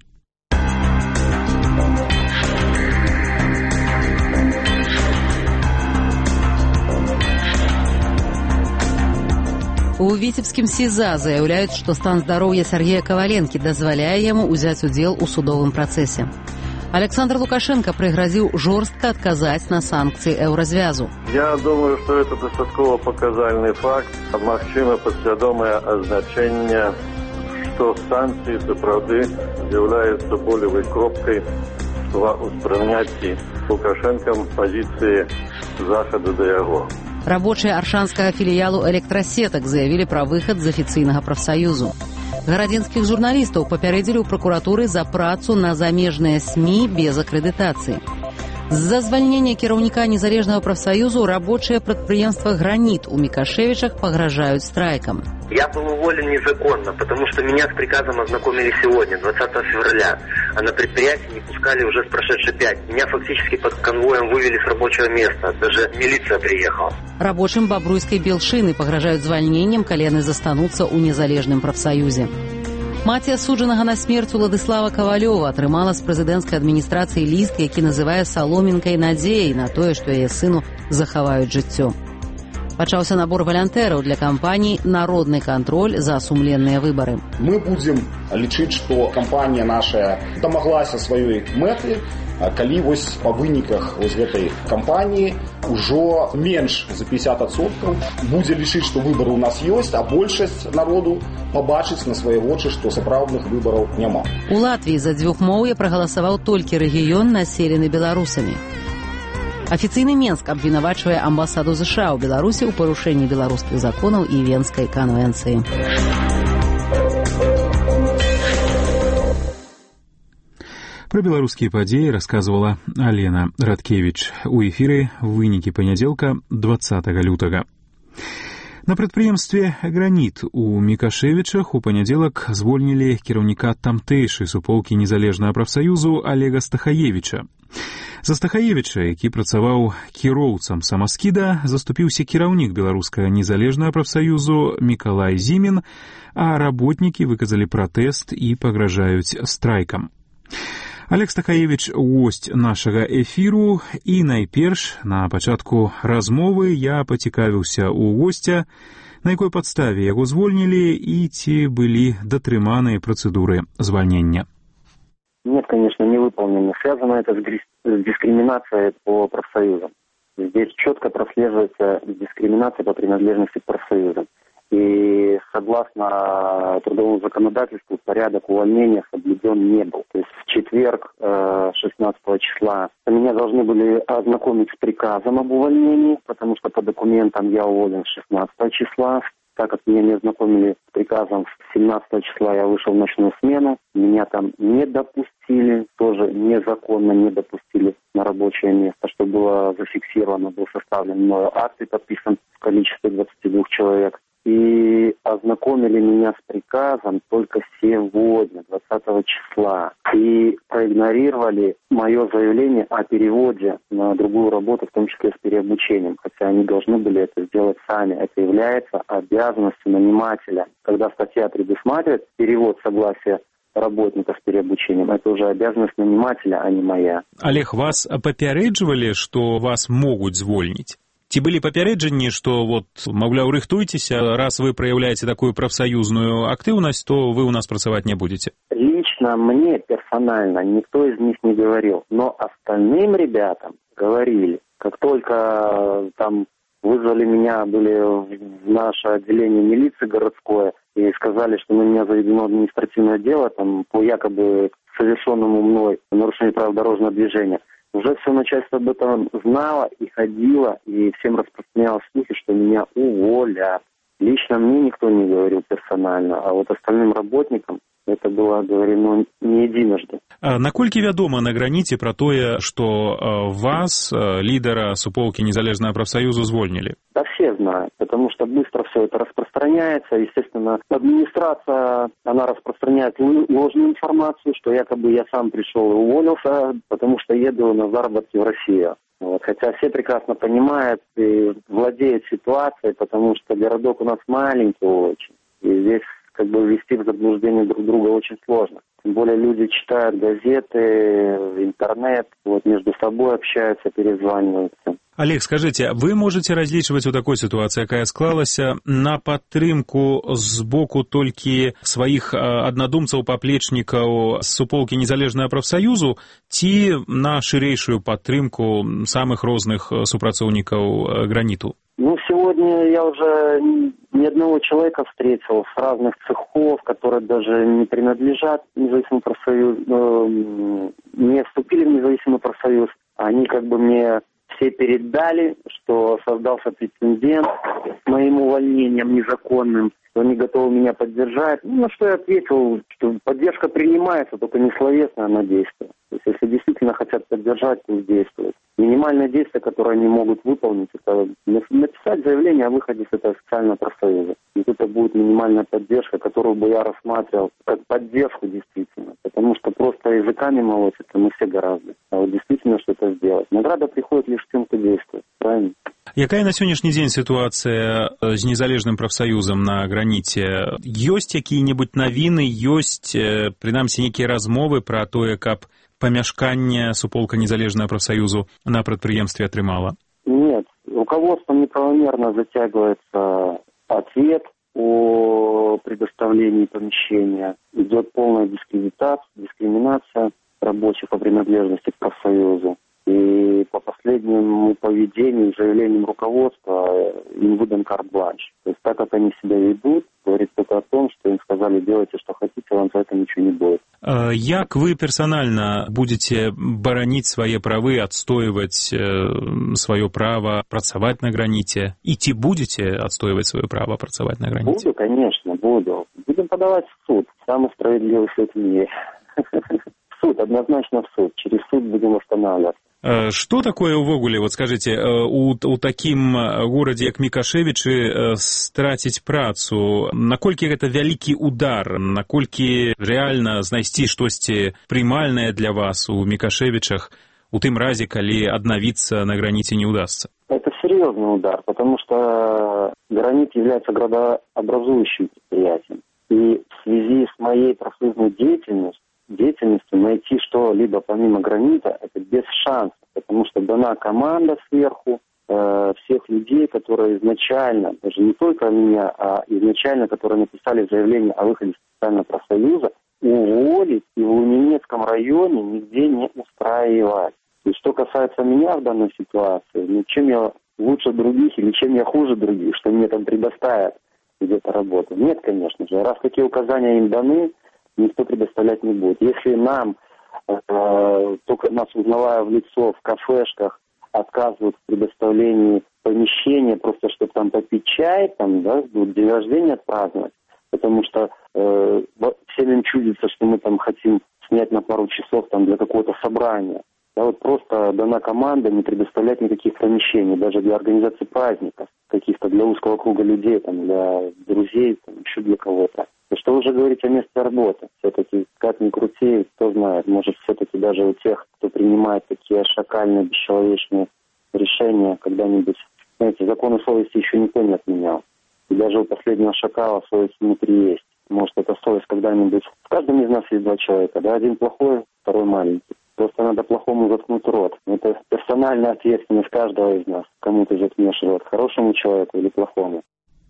S3: У Віцебскім СІЗА заяўляюць, што стан здароўя Сергея Каваленкі дазваляе яму ўзяць удзел у судовым працэсе. Александр Лукашенко пригрозіў жорстка адказаць на санкцыі еўразвязу.
S4: Я думаю, што гэта дастаткова паказальны факт, магчыма падсвядомае азначэнне, што санкцыі сапраўды з'яўляюцца болевай кропкай ва ўспрыняцці Лукашэнкам пазіцыі захаду да яго.
S3: Рабочыя аршанскага філіялу электрасетак заявілі пра выхад з афіцыйнага прафсаюзу. Гарадзенскіх журналістаў папярэдзілі ў пракуратуры за працу на замежныя СМІ без акрэдытацыі. З-за звальнення кіраўніка незалежнага прафсаюзу рабочыя прадпрыемства «Гранит» у Микошевичах пагражаюць страйкам.
S5: Я был уволен незаконно, потому что меня с приказом ознакомили сегодня, двадцатого февраля, а на предприятии не пускали уже с прошедшей пять. Меня фактически под конвоем вывели с рабочего места, даже милиция приехала.
S3: Рабочим Бобруйской Белшины пагражаюць звальненнем, калі яны застануцца ў незалежным прафсаюзе. Маці асуджанага на смерць Уладыслава Кавалёва атрымала з прэзідэнцкай адміністрацыі ліст, які называе саломінкай надзеі на тое, што яе сыну захаваюць жыццё. Пачаўся набор валянтэраў для кампаніі «Народны кантроль за сумленныя выбары».
S6: Мы будзем лічыць, што кампанія наша дамаглася сваёй мэты, калі вось па выніках вось гэтай кампаніі ўжо менш за пятьдесят адсоткаў будзе лічыць, што выбары ў нас ёсць, а большасць народу пабачыць на свае вочы, што сапраўдных выбараў няма.
S3: У Латвіі за дзвюхмоўе прагаласаваў толькі рэгіён, населены беларусамі. Афіцыйны Менск абвінавачвае амбасаду ЗША ў Беларусі ў парушэнні беларускіх законаў і Венскай канвенцыі.
S2: Пра беларускія падзеі расказвала Алена Радкевіч. У эфіры вынікі панядзелка двадцатага лютага. На прадпрыемстве «Гранит» у Микошевичах у панядзелак звольнілі кіраўніка тамтэйшай суполкі незалежнага прафсаюзу Олега Стахаевича. За Стахаевича, які працаваў кіроўцам самаскіда, заступіўся кіраўнік беларускага незалежнага прафсаюзу Мікалай Зімін, а работнікі выказалі пратэст і пагражаюць страйкам. Олег Стахаевич – госць нашага эфіру, і найперш на пачатку размовы я пацікавіўся ў госця, на якой падставе яго звольнілі і ці былі датрыманыя працэдуры звальнення.
S21: Нет, конечно, не выполнено. Связано это с дискриминацией по профсоюзам. Здесь четко прослеживается дискриминация по принадлежности к профсоюзам. И согласно трудовому законодательству порядок увольнения соблюден не был. То есть в четверг, шестнадцатого числа, меня должны были ознакомить с приказом об увольнении, потому что по документам я уволен шестнадцатого числа. Так как меня не ознакомили с приказом, семнадцатого числа я вышел в ночную смену, меня там не допустили, тоже незаконно не допустили на рабочее место, что было зафиксировано, был составлен мною акт и подписан в количестве двадцати двух человек. И ознакомили меня с приказом только сегодня, двадцатого числа. И проигнорировали мое заявление о переводе на другую работу, в том числе с переобучением. Хотя они должны были это сделать сами. Это является обязанностью нанимателя. Когда статья предусматривает перевод согласия работников с переобучением, это уже обязанность нанимателя, а не моя.
S2: Олег, вас папярэджвалі, што вас могуць звольніць? Ці былі папярэджанні, што вот, маўляў, рыхтуйцеся, раз вы проявляете такую профсоюзную актыўнасць, то вы у нас працаваць не будете?
S21: Лично мне персонально никто из них не говорил, но остальным ребятам говорили. Как только там вызвали меня, были в наше отделение милиции городское и сказали, что на меня заведено административное дело там, по якобы совершенному мной нарушению правил дорожного движения. Уже все начальство об этом знало и ходило, и всем распространяло слухи, что меня уволят. Лично мне никто не говорил персонально, а вот остальным работникам это было говорено не единожды.
S2: А наколькі вядома на граніце пра тое, што вас, лідера суполкі незалежнага прафсаюзу, звольнілі?
S21: Да все знают, потому что быстро все это распространяется. Естественно, администрация, она распространяет ложную информацию, что якобы я сам пришел и уволился, потому что еду на заработки в Россию. Вот. Хотя все прекрасно понимают и владеют ситуацией, потому что городок у нас маленький очень. И здесь как бы ввести в заблуждение друг друга очень сложно. Тем более люди читают газеты, интернет, вот между собой общаются, перезваниваются.
S2: Олег, скажите, вы можете разлічваць у такой сітуацыі, якая склалася, на падтрымку з боку толькі сваіх аднадумцаў, паплечнікаў з суполкі незалежнага прафсаюзу, ці на шырэйшую падтрымку самых розных супрацоўнікаў граніту?
S21: Ну, сегодня я уже ни одного человека встретил с разных цехов, которые даже не принадлежат независимому профсоюзу, не вступили в независимый профсоюз. Они как бы мне все передали, что создался прецедент с моим увольнением незаконным, что они готовы меня поддержать. Ну, на что я ответил, что поддержка принимается, только не словесно, она действует. То есть, если действительно хотят поддержать, пусть действуют. Минимальное действие, которое они могут выполнить, это написать заявление о выходе с этого официального профсоюза. И это будет минимальная поддержка, которую бы я рассматривал как поддержку действительно. Потому что просто языками молоть, это мы все гораздо. А вот действительно что-то сделать. Награда приходит лишь тем, кто действует. Правильно?
S2: Якая на сённяшні дзень сітуацыя з незалежным прафсаюзам на граніце? Ёсць якія-небудзь навіны, ёсць, прынамсі, нейкія размовы пра тое, каб памяшканне суполка незалежнага прафсаюзу на прадпрыемстве атрымала?
S21: Нет. Руководством неправомерно затягивается ответ о предоставлении помещения. Идет полная дискриминация, дискриминация рабочих по принадлежности к профсоюзу. И по последнему поведению, заявлениям руководства, им выдан карт-бланш. То есть так, как они себя ведут, говорит только о том, что им сказали, делайте, что хотите, вам за это ничего не будет.
S2: Як вы персонально будете бараніць свае правы, адстойваць сваё права працаваць на граніце? І ці будете адстойваць сваё права працаваць на граніце?
S21: Буду, конечно, буду. Будем подавать в суд. Самый справедливый суд в мире. В суд, однозначно в суд. Через суд будем восстанавливаться.
S2: Што такое ўвогуле, вот скажите, у, у такім горадзе, як Мікашэвічы, страціць працу? Наколькі гэта вялікі удар? Наколькі рэальна знайсці штосьці прымальнае для вас у Мікашэвічах у тым разе, калі аднавіцца на граніце не удастся?
S21: Это серьезный удар, потому что гранит является градообразующим предприятием. И в связи с моей профсоюзной деятельностью, деятельностью найти что-либо помимо гранита, это без шансов, потому что дана команда сверху э, всех людей, которые изначально, даже не только меня, а изначально, которые написали заявление о выходе из специального профсоюза, уволить и в Лунинецком районе нигде не устраивать. И что касается меня в данной ситуации, ну, чем я лучше других или чем я хуже других, что мне там предоставят где-то работу? Нет, конечно же. Раз такие указания им даны, никто предоставлять не будет. Если нам, э, только нас узнавая в лицо в кафешках, отказывают в предоставлении помещения, просто чтобы там попить чай, там, да, день рождения отпраздновать, потому что э, всем им чудится, что мы там хотим снять на пару часов там для какого-то собрания. Да, вот просто дана команда не предоставлять никаких помещений, даже для организации праздников, каких-то для узкого круга людей, там, для друзей, там, еще для кого-то. Что уже говорить о месте работы? Все-таки, как ни крути, кто знает, может, все-таки даже у тех, кто принимает такие шакальные, бесчеловечные решения, когда-нибудь, знаете, законы совести еще никто не отменял. И даже у последнего шакала совесть внутри есть. Может, эта совесть когда-нибудь... В каждом из нас есть два человека, да, один плохой, второй маленький. Просто надо плохому заткнуть рот. Это персональная ответственность каждого из нас, кому ты заткнешь рот, хорошему человеку или плохому.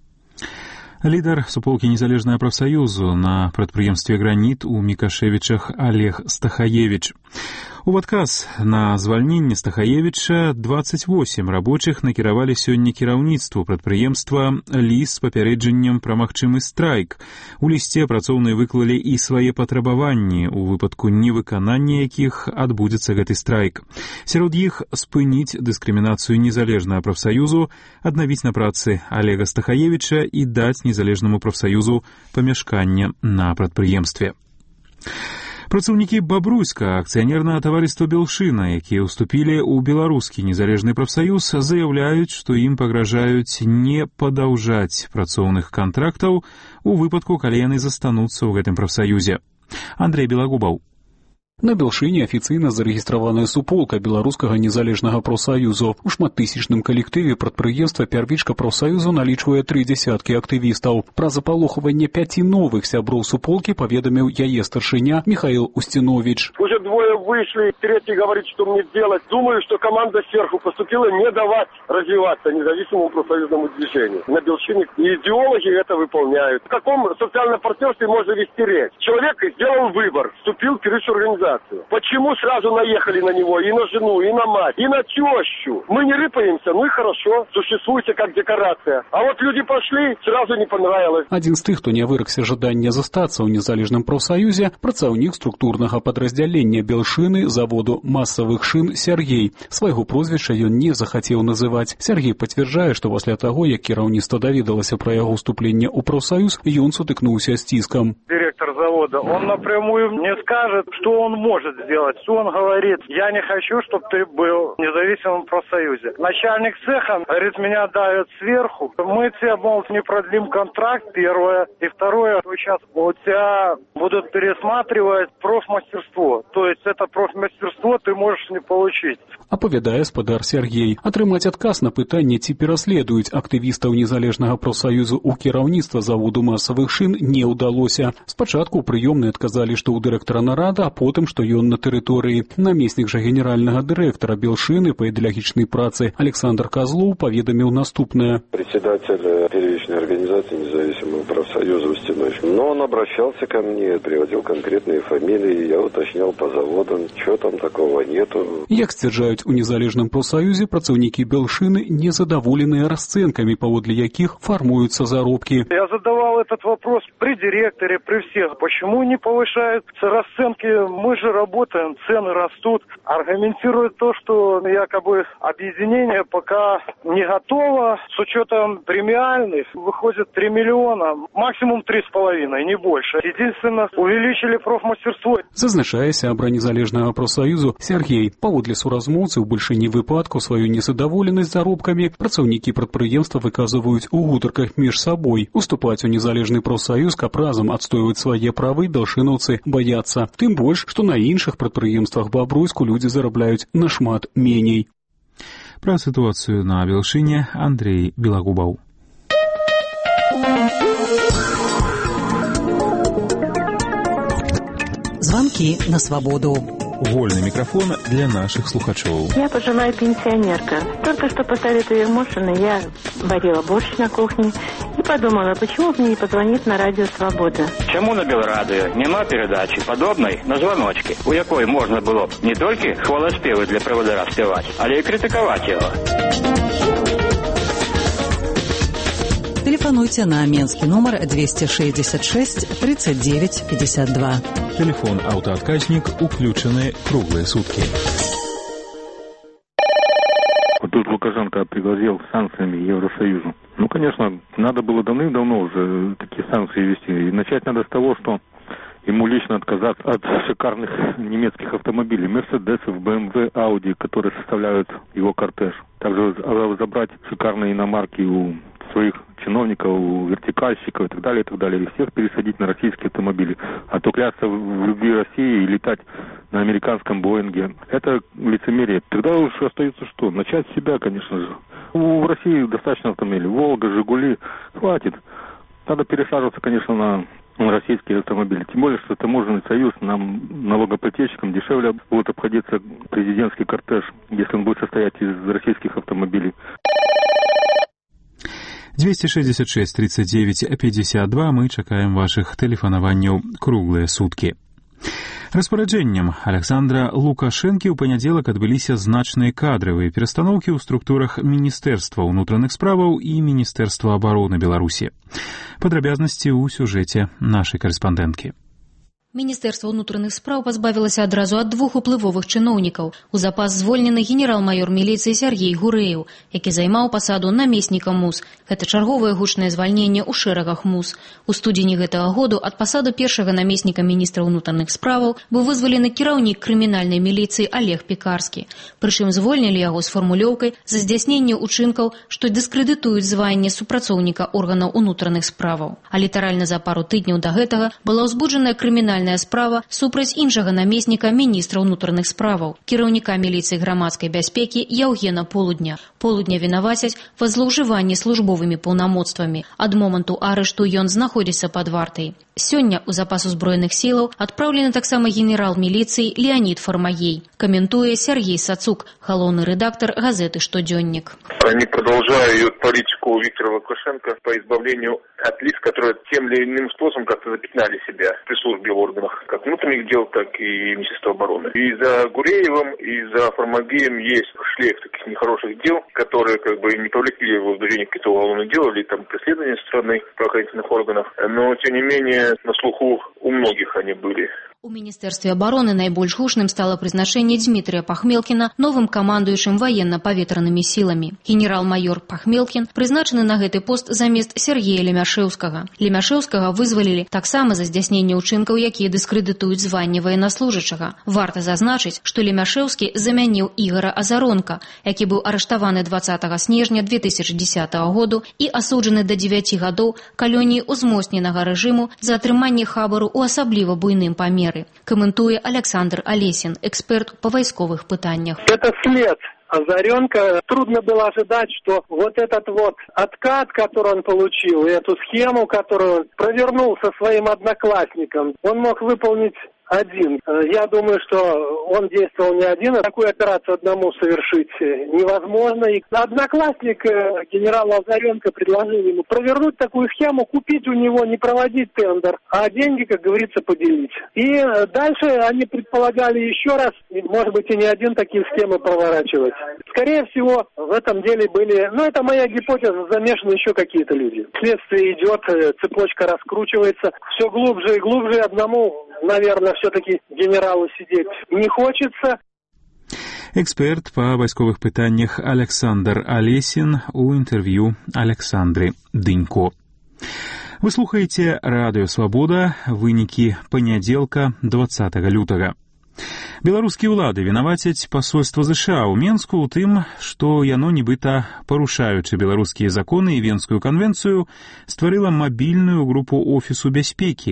S2: Лідар суполкі незалежнага прафсаюзу на прадпрыемстве «Граніт» у Мікашэвічах Олег Стахаевич. У адказ на звальненне Стахаевича двадцать восемь рабочых накіравалі сёння кіраўніцтву прадпрыемства ліст з папярэджаннем пра магчымы страйк. У лісце працоўныя выклалі і свае патрабаванні, у выпадку невыканання якіх адбудзецца гэты страйк. Сярод іх спыніць дыскрымінацыю незалежнага прафсаюзу, аднавіць на працы Олега Стахаевича і даць незалежнаму прафсаюзу памяшканне на прадпрыемстве. Працаўнікі Бабруйска акцыянернага таварыства «Белшына», якія ўступілі ў беларускі незалежны прафсаюз, заяўляюць, што ім пагражаюць не падаўжаць працоўных кантрактаў у выпадку, калі яны застануцца ў гэтым прафсаюзе. Андрэй Белагубаў.
S7: На Белшыне афіцыйна зарэгістраваная суполка беларускага незалежнага прафсаюзу. У шматтысячным калектыве прадпрыемства «Пярвічка» прафсаюзу налічвае тры дзясяткі актывістаў. Пра запалохванне пяці новых сяброў суполкі паведаміў яе старшыня Михаил Устинович.
S22: Уже двое вышли, третий говорит, что мне делать. Думаю, что команда сверху поступила не давать развиваться независимому профсоюзному движению. На Белшине идеологи это выполняют. В каком социальном партнерстве можно вести речь? Человек сделал выбор, вступил в передачу организации. Почему сразу наехали на него и на жену, и на мать, и на тещу? Мы не рыпаемся, ну и хорошо, существуйте как декорация. А вот люди пошли, сразу не понравилось.
S7: Один з тых, хто не выракся жадання застацца ў незалежным прафсаюзе, працаўнік структурнага падраздзялення Белшыны заводу масавых шын Сергей. Свайго прозвішча ён не захацеў называць. Сергей пацвярджае, што пасля таго, як кіраўніцтва даведалася пра яго ўступленне ў прафсаюз, ён сутыкнуўся з ціскам.
S23: Директор завода, он напрямую не скажет, что он может сделать. Он говорит, я не хочу, чтобы ты был в независимом профсоюзе. Начальник цеха говорит, меня давят сверху. Мы тебе, мол, не продлим контракт, первое. И второе, сейчас у тебя будут пересматривать профмастерство. То есть это профмастерство ты можешь не получить.
S7: Апавядае спадар Сергей. Атрымаць адказ на пытанне, ці пераследуюць актывістаў незалежнага прафсаюзу ў кіраўніцтва заводу масавых шын, не ўдалося. Спачатку ў прыёмнай адказалі, што ў дырэктара нарада, а потым, што ён на тэрыторыі. Намеснік жа генеральнага дырэктара Белшыны па ідэалагічнай працы Александр Козлов паведаміў наступнае.
S24: Председатель первичной организации независимого профсоюза Устинович. Но он обращался ко мне, приводил конкретные фамилии, я уточнял по заводам, что там такого нету.
S7: Як сцвярджаюць у незалежным прафсаюзе, працаўнікі Белшыны незадаволеныя расцэнкамі, паводле якіх фармуюцца заробкі.
S23: Я задавал этот вопрос при директоре, при всех. Почему не повышаются расценки? Мы же работаем, цены растут. Аргументирует то, что якобы объединение пока не готово. С учетом премиальных выходит три миллиона, максимум три с половиной, не больше. Единственно, увеличили профмастерство.
S7: Зазначае сябра незалежнага прафсаюзу Сергей. Паводле суразмоўцы, у большыні выпадкаў сваю незадаволенасць заробкамі працаўнікі прадпрыемства выказваюць у гутарках між сабой. Уступаць у незалежны прафсаюз, каб разам адстойваць свае правы, белшынаўцы баяцца. Тым больш, што на іншых прадпрыемствах Бабруйску людзі зарабляюць нашмат меней.
S2: Пра сітуацыю на Белшыне Андрей Белагубаў.
S3: Звонки на свободу.
S2: Вольный микрофон для наших слухачев.
S25: Я пожилая пенсионерка. Только что после этой машины я варила борщ на кухне и подумала, почему бы мне не позвонить на радио «Свобода».
S26: Чому на Белрадіо нема передачі, подобної на звоночки, у якої можна було б не тільки хвалоспіви для проводира співати, але й критикувати його.
S3: Телефонуйте на Менский номер двести шестьдесят шесть тридцать девять пятьдесят два.
S2: Телефон «Автоотказник» уключены круглые сутки.
S27: Вот тут Лукашенко пригрозил санкциями Евросоюзу. Ну, конечно, надо было давным-давно уже такие санкции ввести. И начать надо с того, что ему лично отказаться от шикарных немецких автомобилей. Мерседесов, бэ эм вэ, Ауди, которые составляют его кортеж. Также забрать шикарные иномарки у своих чиновников, у вертикальщиков и так далее, и так далее. И всех пересадить на российские автомобили. А то клясться в любви России и летать на американском Боинге. Это лицемерие. Тогда уж остается что? Начать с себя, конечно же. В России достаточно автомобилей. Волга, Жигули. Хватит. Надо пересаживаться, конечно, на российские автомобили. Тем более, что таможенный союз нам, налогоплательщикам, дешевле будет обходиться президентский кортеж, если он будет состоять из российских автомобилей.
S2: двести шестьдесят шесть тридцать девять пятьдесят два. Мы чакаем ваших тэлефанаванняў круглыя суткі. Распараджэннем Александра Лукашэнкі ў панядзелак адбыліся значныя кадравыя перастаноўкі ў структурах Міністэрства ўнутраных справаў і Міністэрства абароны Беларусі. Падрабязнасці ў сюжэце нашай карэспандэнткі.
S28: Міністэрства ўнутраных спраў пазбавілася адразу ад двух уплывовых чыноўнікаў. У запас звольнены генерал-майор міліцыі Сергей Гурэеў, які займаў пасаду намесніка МУС. Гэта чарговае гучнае звальненне ў шэрагах МУС. У студзені гэтага году ад пасаду першага намесніка міністра ўнутраных справаў быў вызвалены кіраўнік крымінальнай міліцыі Олег Пекарскі. Прычым звольнілі яго з фармулёўкай за здзяйсненне ўчынкаў, што дыскрэдытуюць званне супрацоўніка органаў унутраных справаў. А літаральна за пару тыдняў да гэтага была ўзбуджаная крымінальная крымінальная справа супраць іншага намесніка міністра ўнутраных справаў, кіраўніка міліцыі грамадскай бяспекі Яўгена Полудня. Полудня вінавацяць ва злоўжыванні службовымі паўнамоцтвамі. Ад моманту арышту ён знаходзіцца пад вартай. Сёння ў запас узброеных сілаў адпраўлены таксама генерал міліцыі Леонид Фармагей. Каментуе Сергей Сацук, галоўны рэдактор газеты «Штодзённик».
S1: Они продолжают политику Виктора Лукашенко по избавлению от лиц, которые тем или иным способом как-то запятнали себя при службе в органах как внутренних дел, так и Министерства обороны. И за Гуреевым, и за Фармагеем есть шлейф таких нехороших дел, которые как бы не повлекли в возбуждение какие-то уголовные дела или там преследования со стороны правоохранительных органов. Но, тем не менее, на слуху у многих они были.
S28: У Міністэрстве абароны найбольш гучным стала прызначэнне Дмітрыя Пахмелкіна новым камандуючым ваенна-паветранымі сіламі. Генерал-майор Пахмелкін прызначаны на гэты пост замест Сергея Лемяшэўскага. Лемяшэўскага вызвалілі таксама за здзяйсненне ўчынкаў, якія дыскрэдытуюць званне ваеннаслужачага. Варта зазначыць, што Лемяшэўскі замяніў Ігара Азаронка, які быў арыштаваны дваццатага снежня две тысячи дзесятага году і асуджаны да дзевяці гадоў калоніі ўзмоцненага рэжыму за атрыманне хабару ў асабліва буйным памеры. Комментуя Александр Олесин, эксперт по войсковых пытаниях.
S23: Это след Азаренко. Трудно было ожидать, что вот этот вот откат, который он получил, и эту схему, которую он провернул со своим одноклассником, он мог выполнить один. Я думаю, что он действовал не один, а такую операцию одному совершить невозможно. И одноклассник генерала Азаренко предложил ему провернуть такую схему, купить у него, не проводить тендер, а деньги, как говорится, поделить. И дальше они предполагали еще раз, может быть, и не один такие схемы проворачивать. Скорее всего, в этом деле были, ну, это моя гипотеза, замешаны еще какие-то люди. Следствие идет, цепочка раскручивается, все глубже и глубже. Одному, наверное, все-таки генералу сидеть не хочется.
S2: Эксперт по вайсковых пытаннях Александр Олесин у інтэрв'ю Александры Дынько. Вы слухаеце Радыё Свабода, вынікі панядзелка дваццатага лютага. Беларускія ўлады вінавацяць пасольства ЗША ў Менску ў тым, што яно нібыта, парушаючы беларускія законы і Венскую канвенцыю, стварыла мабільную групу офісу бяспекі.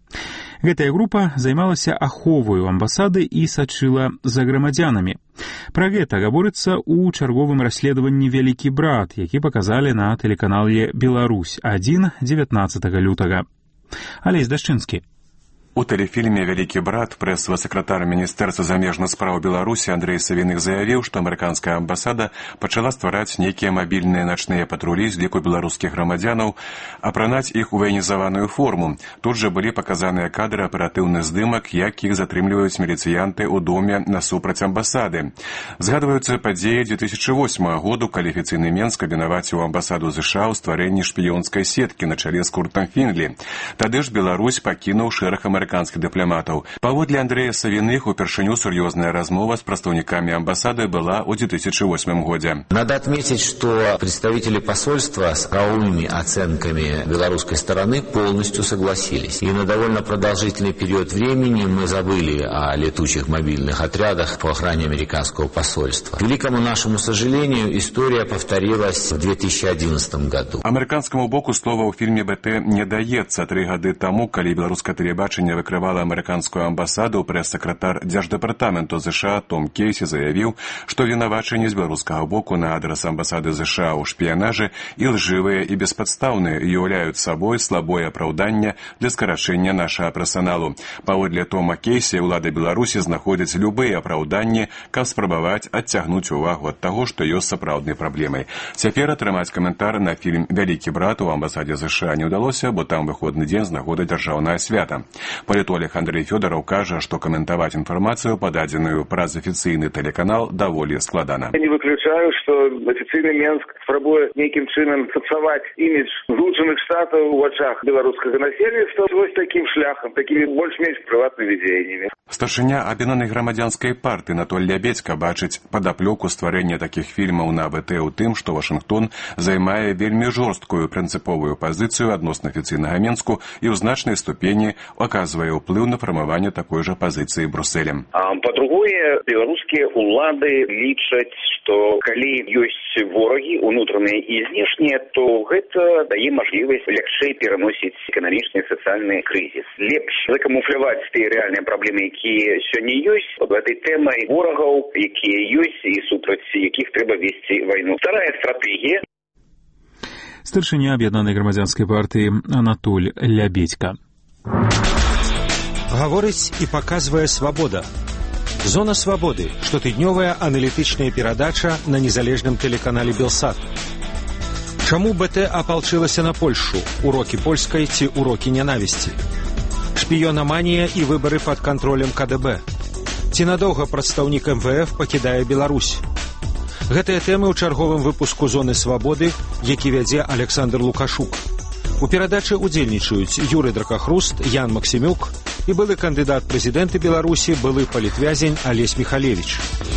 S2: Гэтая група займалася аховаю амбасады і сачыла за грамадзянамі. Пра гэта гаворыцца ў чарговым расследаванні «Вялікі брат», які паказалі на тэлеканале «Беларусь адзін» дзевятнаццатага лютага. Алесь Дашчынскі.
S9: У тэлефільме «Вялікі брат» прэсавы сакратар Міністэрства замежных спраў Беларусі Андрэй Савіных заявіў, што амерыканская амбасада пачала ствараць нейкія мабільныя начныя патрулі з ліку беларускіх грамадзянаў, апранаць іх у ваенізаваную форму. Тут жа былі паказаныя кадры аператыўных здымак, як іх затрымліваюць міліцыянты ў доме насупраць амбасады. Згадваюцца падзеі две тысячи восьмага году, калі афіцыйны Менск абвінаваціў амбасаду ЗША ў стварэнні шпіёнскай сеткі на чале з Куртам Фінлі. Тады ж Беларусь пакінуў шэраг амерыканскіх американских дипломатов. Паводле Андрея Савиных, упершыню сур'ёзная размова с представниками амбассады была в две тысячи восьмом году.
S10: Надо отметить, что представители посольства с правовыми оценками белорусской стороны полностью согласились. И на довольно продолжительный период времени мы забыли о летучих мобильных отрядах по охране американского посольства. К великому нашему сожалению, история повторилась в две тысячи одиннадцатом году.
S9: Американскому боку слова ў фільме «БТ» не даецца. Тры гады таму, калі беларускае тэлебачанне выкрывала амерыканскую амбасаду, прэс-сакратар Дзярждэпартаменту ЗША Том Кейсі заявіў, што вінавачанні з беларускага боку на адрас амбасады ЗША ў шпіянажы і лжывыя і беспадстаўныя уяўляюць сабой слабое апраўданне для скарачэння нашага персаналу. Паводле Тома Кейсі, ўлады Беларусі знаходзяць любыя апраўданні, каб спрабаваць адцягнуць увагу ад таго, што ёсць сапраўднай праблемай. Цяпер атрымаць каментар на фільм «Вялікі брат» у амбасадзе ЗША не ўдалося, бо там выходны дзень з нагоды дзяржаўнае свята. Палітолог Андрэй Фёдараў кажа, што каментаваць інфармацыю, пададзеную праз афіцыйны тэлеканал, даволі складана.
S22: Я не выключаю, што афіцыйны Менск спрабуе нейкім чынам сапсаваць імідж Злучаных Штатаў у вачах беларускага насельніцтва вось такім шляхам, такімі больш-менш прыватнымі дзеяннямі.
S9: Старшыня аб'яднанай грамадзянскай партыі Анатоль Лябедзька бачыць падаплёку стварэння такіх фільмаў на БТ ў тым, што Вашынгтон займае вельмі жорсткую прынцыповую пазіцыю адносна афіцыйнага Менску і ў значнай ступені аказвае аказвае ўплыў на фармаванне такой жа пазіцыі Брусселем.
S8: А па-другое, беларускія ўлады лічаць, што калі ёсць ворагі унутраныя і знешнія, то гэта дае мажлівасць лягчэй пераносіць эканамічны і сацыяльны крызіс. Лепш закамуфляваць тыя рэальныя праблемы, якія сёння ёсць, пад гэтай тэмай ворагаў, якія ёсць і супраць якіх трэба весці вайну. Вторая стратэгія.
S2: Старшыня аб'яднанай грамадзянскай партыі Анатоль Лябедька.
S11: Гаворыць і паказвае свабода. Зона свабоды. Штотыднёвая аналітычная перадача на незалежным тэлеканале Белсат. Чаму БТ апалчылася на Польшу? Урокі польскай ці урокі нянавісці? Шпіёнаманія і выбары пад кантролем КДБ. Ці надоўга прадстаўнік МВФ пакідае Беларусь? Гэтыя тэмы ў чарговым выпуску «Зоны свабоды», які вядзе Александр Лукашук. У перадачы удзельнічаюць Юрый Дракахруст, Ян Максімюк і былы кандыдат прэзідэнта Беларусі, былы палітвязень Алесь Михалевич.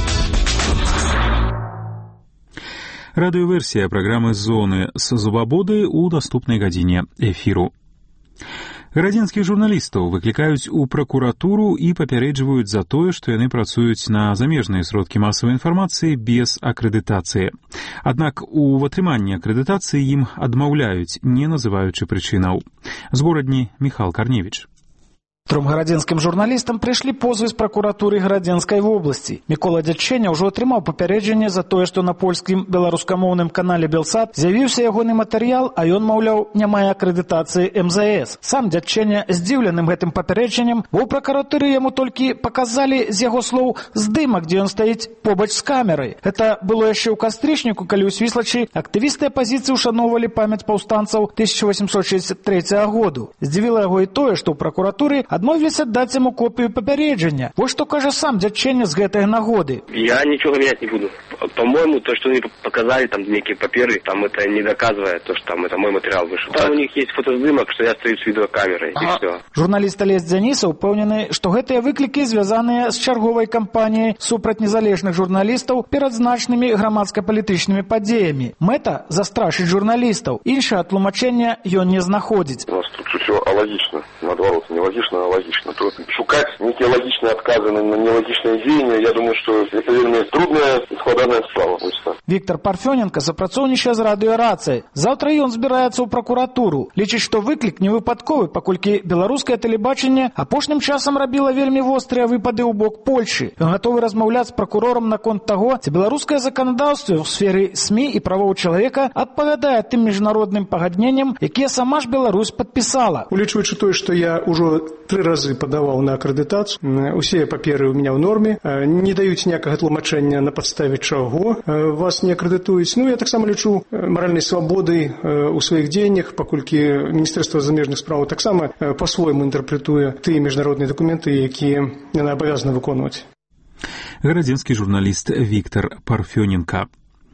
S2: Радыёверсія праграмы «Зоны свабоды» ў наступнай гадзіне эфіру. Гарадзенскіх журналістаў выклікаюць у пракуратуру і папярэджваюць за тое, што яны працуюць на замежныя сродкі масавай інфармацыі без акрэдытацыі. Аднак у атрыманні акрэдытацыі ім адмаўляюць, не называючы прычынаў. З горадні Міхал Карневіч.
S12: Тром гарадзенскім журналістам прыйшлі позвы з пракуратуры Гарадзенскай вобласці. Мікола Дзядчэня ўжо атрымаў папярэджанне за тое, што на польскім беларускамоўным канале Белсат з'явіўся ягоны матэрыял, а ён, маўляў, не мае акрэдытацыі эм зэ эс. Сам Дзядчэня здзіўленым гэтым папярэджаннем, бо ў пракуратуры яму толькі паказалі з яго слоў здымак, дзе ён стаіць побач з камерай. Гэта было яшчэ ў кастрычніку, калі ў Свіслачы актывісты апазіцыі ушаноўвалі памяць паўстанцаў тысяча восемьсот шестьдесят третьего году. Здзівіла яго і тое, што ў пракуратуры адмовіліся даць яму копію папярэджання. Вось што кажа сам Дзядчэня з гэтай нагоды.
S13: Я ничего менять не буду. По-моему, то, что они показали, там некие паперы, там это не доказывает то, что там это мой материал вышел. Там у них есть фотоснимок, что я стою с видеокамерой, и
S12: ага.
S13: все.
S12: Журналіст Алесь Дзяніса упэўнены, што гэтыя выклікі звязаныя з чарговай кампаніяй супраць незалежных журналістаў перад значнымі грамадска-палітычнымі падзеямі. Мэта – застрашыць журналістаў. Іншае тлумачэнне ён не знаходзіць.
S14: У нас тут все алогічна. Наоборот, не логично, а логично. Тут шукать некие логичные отказы на нелогичные дзеянні, я думаю, что это вельмі трудная и складаная справа.
S12: Віктор Парфёненко супрацоўнічае з радыёрацыяй. Заўтра ён збіраецца ў пракуратуру. Лічыць, што выклік не выпадковы, паколькі беларускае тэлебачанне апошнім часам рабіла вельмі вострыя выпады ў бок Польшы. Ён гатовы размаўляць з пракурорам наконт таго, ці беларускае заканадаўства ў сферы СМІ і правоў чалавека адпавядае тым міжнародным пагадненням, якія сама ж Беларусь падпісала.
S15: Улічваючы тое, што я ўжо тры разы падаваў на акрэдытацыю, усе паперы ў мяне ў норме, не даюць ніякага тлумачэння на падставе чаго вас не акрэдытуюць. Ну, я таксама лічу маральнай свабодай у сваіх дзеяннях, паколькі Міністэрства замежных спраў таксама па-свойму інтэрпрэтуе тыя міжнародныя дакументы, якія яна абавязана выконваць.
S2: Гарадзенскі журналіст Віктор Парфёненко.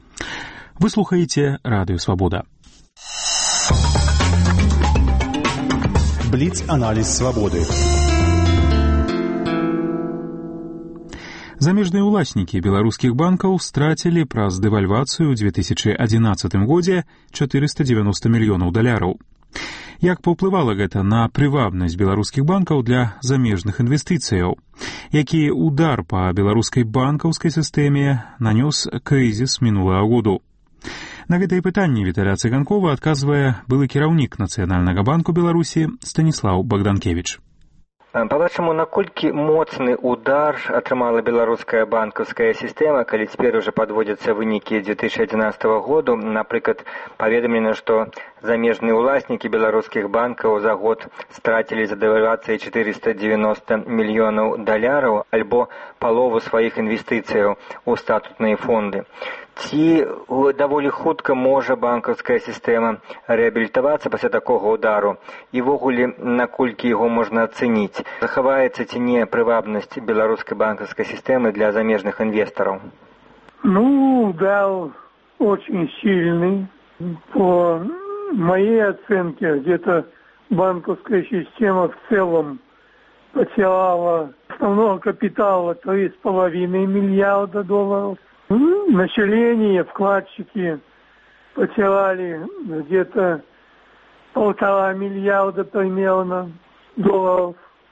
S2: Вы слухаеце Радыё Свабода.
S18: Бліц-аналіз свабоды.
S2: Замежныя ўласнікі беларускіх банкаў страцілі праз дэвальвацыю ў две тысячы адзінаццатым годзе чатырыста дзевяноста мільёнаў даляраў. Як паўплывала гэта на прывабнасць беларускіх банкаў для замежных інвестыцыяў? Які удар па беларускай банкаўскай сістэме нанёс крызіс мінулага году? На гэтае пытанне Віталя Цыганкова адказвае былы кіраўнік Нацыянальнага банку Беларусі Станіслаў Богданкевич.
S19: Па-вашаму, наколькі моцны удар атрымала беларуская банкаўская сістэма, калі цяпер ужо падводзяцца вынікі две тысячи адзінаццатого году? Напрыклад, паведамлена, што замежныя ўласнікі беларускіх банкаў за год страцілі за дэвальвацыяй чатырыста дзевяноста мільёнаў даляраў альбо палову сваіх інвестыцыяў у статутныя фонды. Ці даволі хутка можа банкаўская сістэма рэабілітавацца пасля такога удару? І ввогуле, наколькі яго можна ацэніць? Захаваецца ці не прывабнасць беларускай банкаўскай сістэмы для замежных інвестараў?
S29: Ну, удар очень сильный. По моей оценке, где-то банковская система в целом потеряла основного капитала три с половиной миллиарда долларов. Население, вкладчики потеряли где-то полтора миллиарда примерно долларов.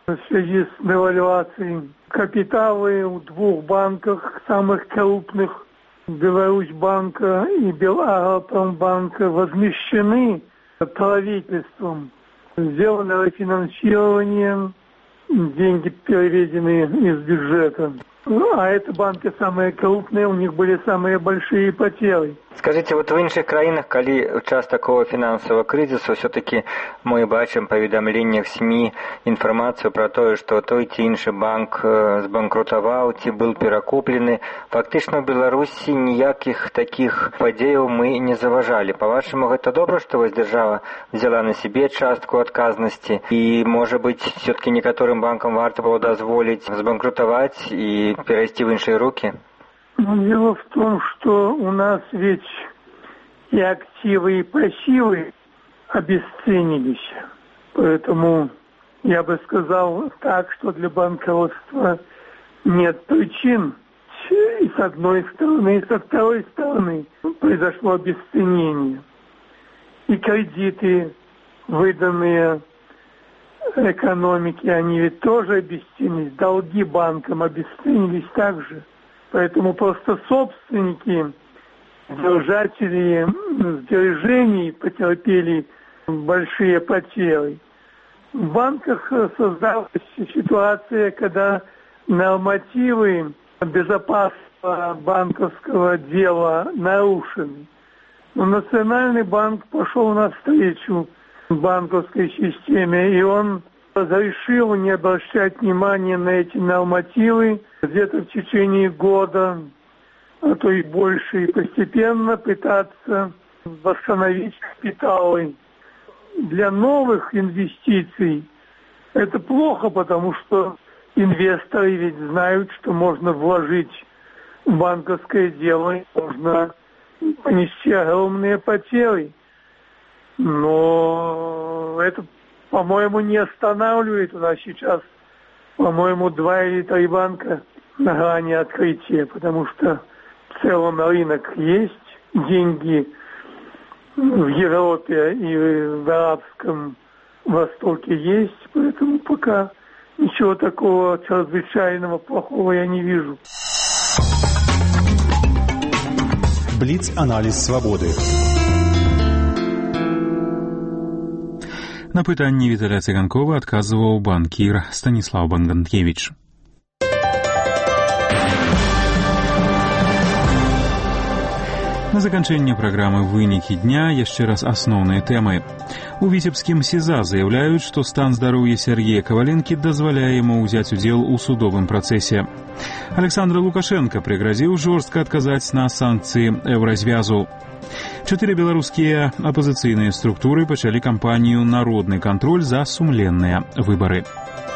S29: в связи с девальвацией. Капиталы в двух банках, самых крупных, Беларусьбанка и Белагропромбанка, возмещены правительством. Сделано рефинансирование, деньги переведены из бюджета. Ну, а это банки самые крупные, у них были самые большие потери.
S19: Скажите, вот в іншых краінах, калі ў час такого фінансавага крызісу, все-таки мы бачым паведамленнях СМИ інфармацыю пра тое, што той ці іншы банк збанкрутаваў ці быў перакуплены. Фактычна ў Беларусі ніякіх такіх падзеяў мы не заважалі. Па-вашаму, гэта добра, што вось дзяржава взяла на сябе частку адказнасці, і, можа быць, все-таки некаторым банкам варта было дазволіць збанкрутаваць і перайсці в іншыя рукі?
S29: Но дело в том, что у нас ведь и активы, и пассивы обесценились. Поэтому я бы сказал так, что для банкротства нет причин. И с одной стороны, и со второй стороны произошло обесценение. И кредиты, выданные экономике, они ведь тоже обесценились. Долги банкам обесценились также. Поэтому просто собственники, держатели сбережений потерпели большие потери. В банках создалась ситуация, когда нормативы безопасного банковского дела нарушены. Но Национальный банк пошел навстречу банковской системе, и он разрешил не обращать внимания на эти нормативы где-то в течение года, а то и больше, и постепенно пытаться восстановить капиталы. Для новых инвестиций это плохо, потому что инвесторы ведь знают, что можно вложить в банковское дело, и можно понести огромные потери. Но это, по-моему, не останавливает. У нас сейчас, по-моему, два или три банка на грани открытия, потому что в целом рынок есть, деньги в Европе и в Арабском Востоке есть, поэтому пока ничего такого чрезвычайного плохого я не вижу.
S11: Бліц-аналіз свабоды.
S2: На пытанні Віталя Цыганкова адказваў банкір Станіслаў Банданкевіч. На заканчэнне праграмы «Вынікі дня» яшчэ раз асноўныя тэмы. У Віцебскім СІЗА заяўляюць, што стан здароўя Сергея Каваленкі дазваляе яму ўзяць удзел у судовым працэсе. Александр Лукашенко прыгразіў жорстка адказаць на санкцыі еўразвязу. Чатыры беларускія апазіцыйныя структуры пачалі кампанію «Народны кантроль» за сумленныя выбары.